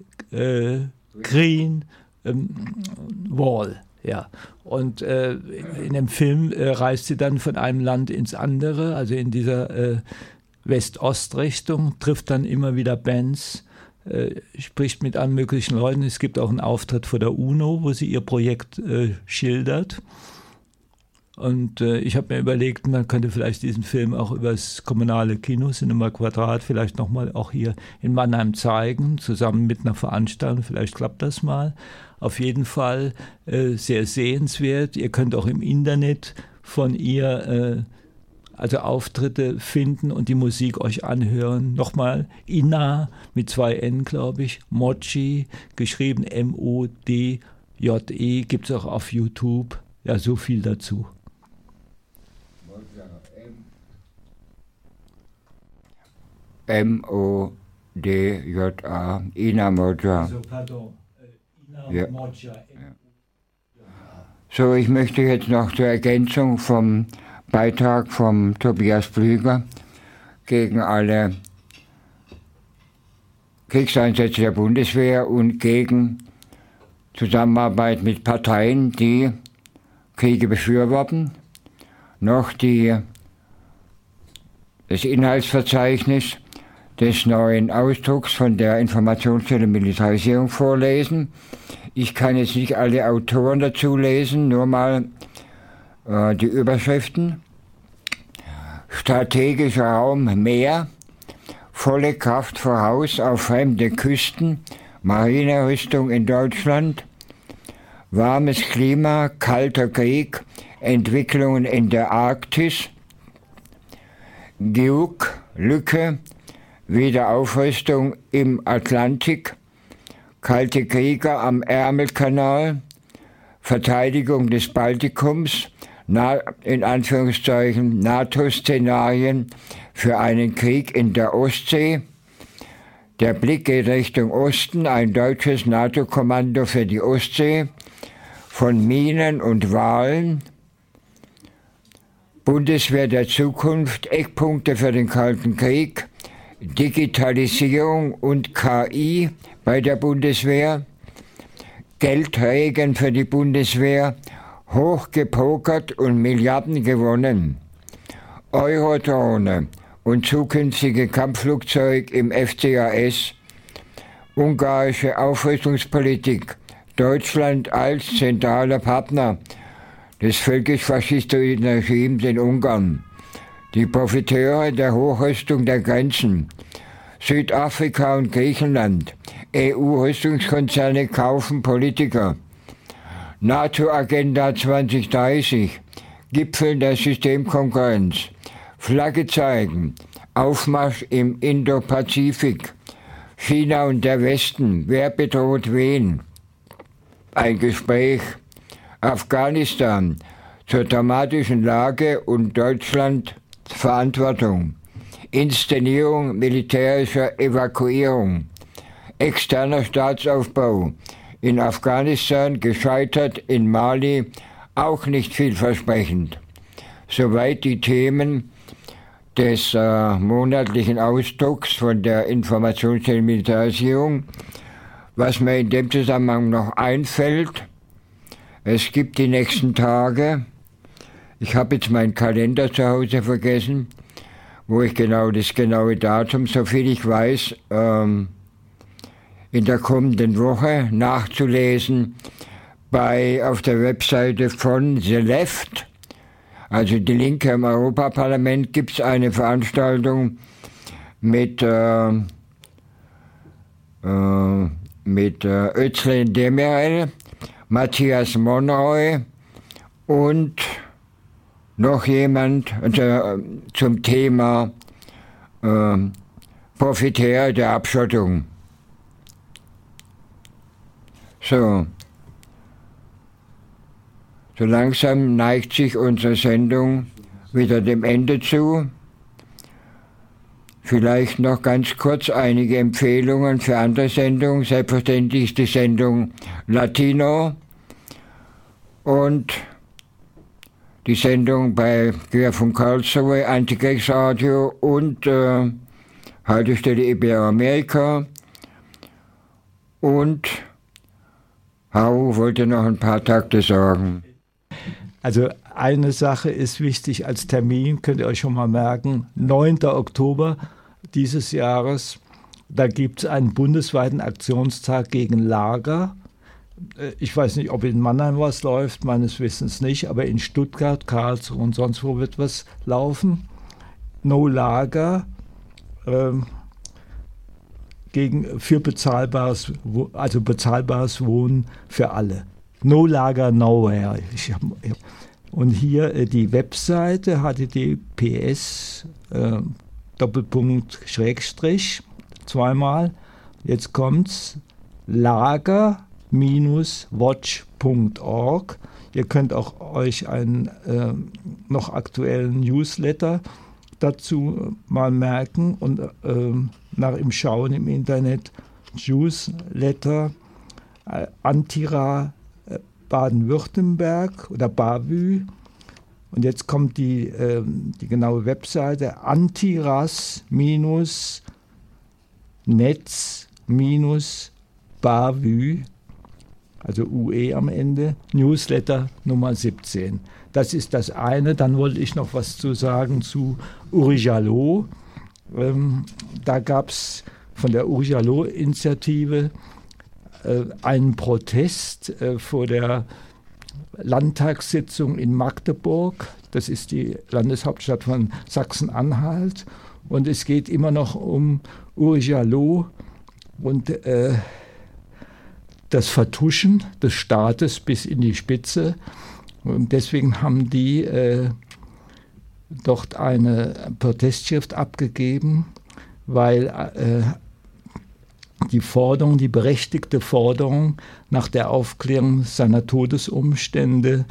Green Wall. Ja. Und in dem Film reist sie dann von einem Land ins andere, also in dieser West-Ost-Richtung, trifft dann immer wieder Bands, spricht mit allen möglichen Leuten. Es gibt auch einen Auftritt vor der UNO, wo sie ihr Projekt schildert. Und ich habe mir überlegt, man könnte vielleicht diesen Film auch über das kommunale Kino Cinema Quadrat vielleicht nochmal auch hier in Mannheim zeigen, zusammen mit einer Veranstaltung. Vielleicht klappt das mal. Auf jeden Fall sehr sehenswert. Ihr könnt auch im Internet von ihr also Auftritte finden und die Musik euch anhören. Nochmal, Ina mit 2 N, glaube ich, Moji, geschrieben M-O-D-J-E, gibt es auch auf YouTube. Ja, so viel dazu. M-O-D-J-A, Ina Moja. Also, pardon, Ina Ja. Moja. So, ich möchte jetzt noch zur Ergänzung vom Beitrag von Tobias Pflüger gegen alle Kriegseinsätze der Bundeswehr und gegen Zusammenarbeit mit Parteien, die Kriege befürworten, noch das Inhaltsverzeichnis des neuen Ausdrucks von der Informationsstelle Militarisierung vorlesen. Ich kann jetzt nicht alle Autoren dazu lesen, nur mal die Überschriften. Strategischer Raum Meer, volle Kraft voraus auf fremde Küsten, Marinerüstung in Deutschland, warmes Klima, kalter Krieg, Entwicklungen in der Arktis, GEUK, Lücke, Wiederaufrüstung im Atlantik, kalte Kriege am Ärmelkanal, Verteidigung des Baltikums, in Anführungszeichen NATO-Szenarien für einen Krieg in der Ostsee. Der Blick geht Richtung Osten, ein deutsches NATO-Kommando für die Ostsee, von Minen und Walen, Bundeswehr der Zukunft, Eckpunkte für den Kalten Krieg, Digitalisierung und KI bei der Bundeswehr, Geldregen für die Bundeswehr, hochgepokert und Milliarden gewonnen, Eurodrohne und zukünftige Kampfflugzeug im FCAS, ungarische Aufrüstungspolitik, Deutschland als zentraler Partner des völkisch-faschistischen Regimes in Ungarn, die Profiteure der Hochrüstung der Grenzen, Südafrika und Griechenland, EU-Rüstungskonzerne kaufen Politiker, NATO-Agenda 2030, Gipfel der Systemkonkurrenz, Flagge zeigen, Aufmarsch im Indo-Pazifik, China und der Westen, wer bedroht wen? ein Gespräch Afghanistan zur dramatischen Lage und Deutschlands Verantwortung, Inszenierung militärischer Evakuierung, externer Staatsaufbau in Afghanistan gescheitert, in Mali auch nicht vielversprechend. Soweit die Themen des monatlichen Ausdrucks von der Informationsstelle Militarisierung. Was mir in dem Zusammenhang noch einfällt, es gibt die nächsten Tage, ich habe jetzt meinen Kalender zu Hause vergessen, wo ich das genaue Datum, soviel ich weiß, in der kommenden Woche nachzulesen auf der Webseite von The Left, also die Linke im Europaparlament, gibt es eine Veranstaltung mit Özlem Demirel, Matthias Monroy und noch jemand zum Thema Profiteur der Abschottung. So langsam neigt sich unsere Sendung wieder dem Ende zu. Vielleicht noch ganz kurz einige Empfehlungen für andere Sendungen. Selbstverständlich die Sendung Latino und die Sendung bei Querfunk Karlsruhe, Antikriegsradio und Haltestelle Iberoamerika. Und Hau wollte noch ein paar Takte sagen. Also eine Sache ist wichtig als Termin, könnt ihr euch schon mal merken, 9. Oktober dieses Jahres, da gibt es einen bundesweiten Aktionstag gegen Lager. Ich weiß nicht, ob in Mannheim was läuft, meines Wissens nicht, aber in Stuttgart, Karlsruhe und sonst wo wird was laufen. No Lager für bezahlbares Wohnen für alle. No Lager Nowhere. Und hier die Webseite https // zweimal. Jetzt kommt's lager-watch.org. Ihr könnt auch euch einen noch aktuellen Newsletter dazu mal merken und nach ihm schauen im Internet. Newsletter Antira Baden-Württemberg oder BAVÜ. Und jetzt kommt die genaue Webseite antiras-netz-bavü, also UE am Ende, Newsletter Nummer 17. Das ist das eine. Dann wollte ich noch was zu sagen zu Uri Jallo. Da gab es von der Uri Jallo-Initiative einen Protest vor der Landtagssitzung in Magdeburg. Das ist die Landeshauptstadt von Sachsen-Anhalt. Und es geht immer noch um Uri Jallo und das Vertuschen des Staates bis in die Spitze. Und deswegen haben die dort eine Protestschrift abgegeben, weil die berechtigte Forderung nach der Aufklärung seiner Todesumstände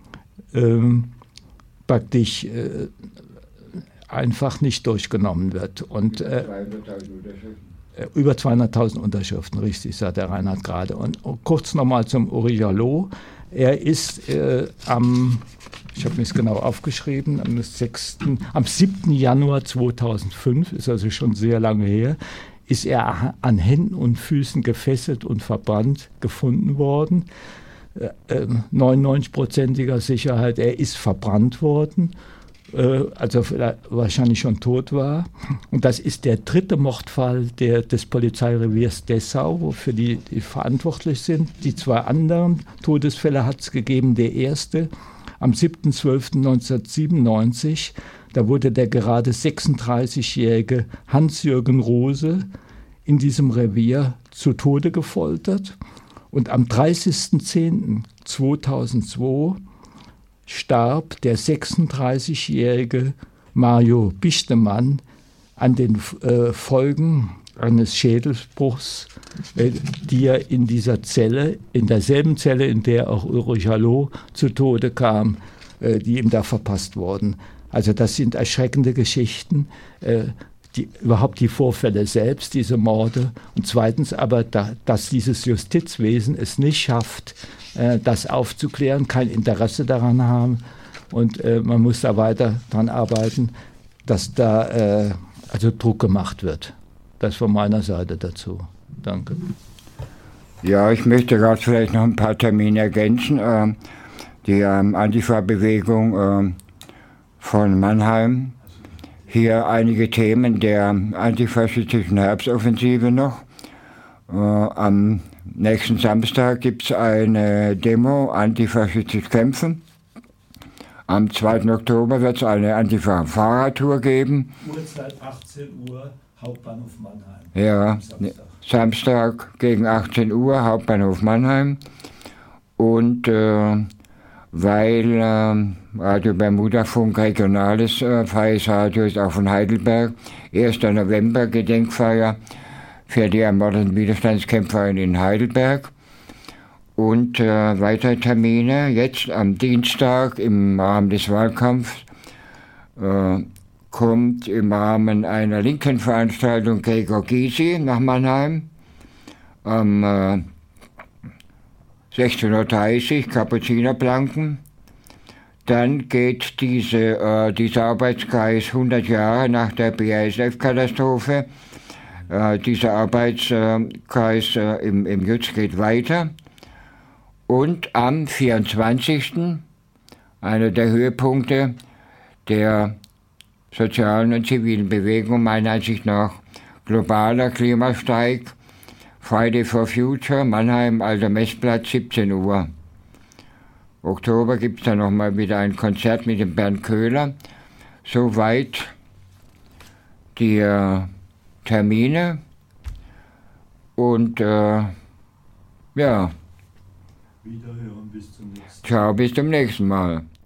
praktisch einfach nicht durchgenommen wird. Und über 200.000 Unterschriften, richtig, sagt der Reinhard gerade. Und kurz nochmal zum Uri Jallo. Er ist ich habe mir es genau aufgeschrieben, am 7. Januar 2005, ist also schon sehr lange her, ist er an Händen und Füßen gefesselt und verbrannt gefunden worden. 99%iger Sicherheit, er ist verbrannt worden, also wahrscheinlich schon tot war. Und das ist der dritte Mordfall des Polizeireviers Dessau, wofür die verantwortlich sind. Die zwei anderen Todesfälle hat es gegeben. Der erste am 7.12.1997, da wurde der gerade 36-jährige Hans-Jürgen Rose in diesem Revier zu Tode gefoltert. Und am 30.10.2002 starb der 36-jährige Mario Bichtemann an den Folgen eines Schädelbruchs, die er in dieser Zelle, in derselben Zelle, in der auch Ulrich Hallo zu Tode kam, die ihm da verpasst wurden. Also das sind erschreckende Geschichten, überhaupt die Vorfälle selbst, diese Morde. Und zweitens aber, dass dieses Justizwesen es nicht schafft, das aufzuklären, kein Interesse daran haben. Und man muss da weiter daran arbeiten, dass da also Druck gemacht wird. Das von meiner Seite dazu. Danke. Ja, ich möchte gerade vielleicht noch ein paar Termine ergänzen. Die Antifa-Bewegung von Mannheim. Hier einige Themen der antifaschistischen Herbstoffensive noch. Am nächsten Samstag gibt es eine Demo, Antifaschistisch kämpfen. Am 2. Oktober wird es eine Antifa-Fahrradtour geben. Uhrzeit 18 Uhr, Hauptbahnhof Mannheim. Ja, Samstag gegen 18 Uhr, Hauptbahnhof Mannheim. Und weil Radio Bermuda-Funk regionales freies Radio ist, auch von Heidelberg, 1. November Gedenkfeier für die ermordeten Widerstandskämpfer in Heidelberg. Und weitere Termine, jetzt am Dienstag im Rahmen des Wahlkampfs kommt im Rahmen einer linken Veranstaltung Gregor Gysi nach Mannheim. Am 16.30 Uhr Kapuzinerplanken. Dann geht dieser Arbeitskreis 100 Jahre nach der BASF-Katastrophe. Dieser Arbeitskreis im Jutz geht weiter. Und am 24. einer der Höhepunkte der sozialen und zivilen Bewegung, meiner Ansicht nach globaler Klimastreik, Friday for Future, Mannheim, Alter Messplatz, 17 Uhr. Oktober gibt es dann nochmal wieder ein Konzert mit dem Bernd Köhler. Soweit die Termine. Und ja. Wiederhören, bis zum nächsten Mal. Ciao, bis zum nächsten Mal.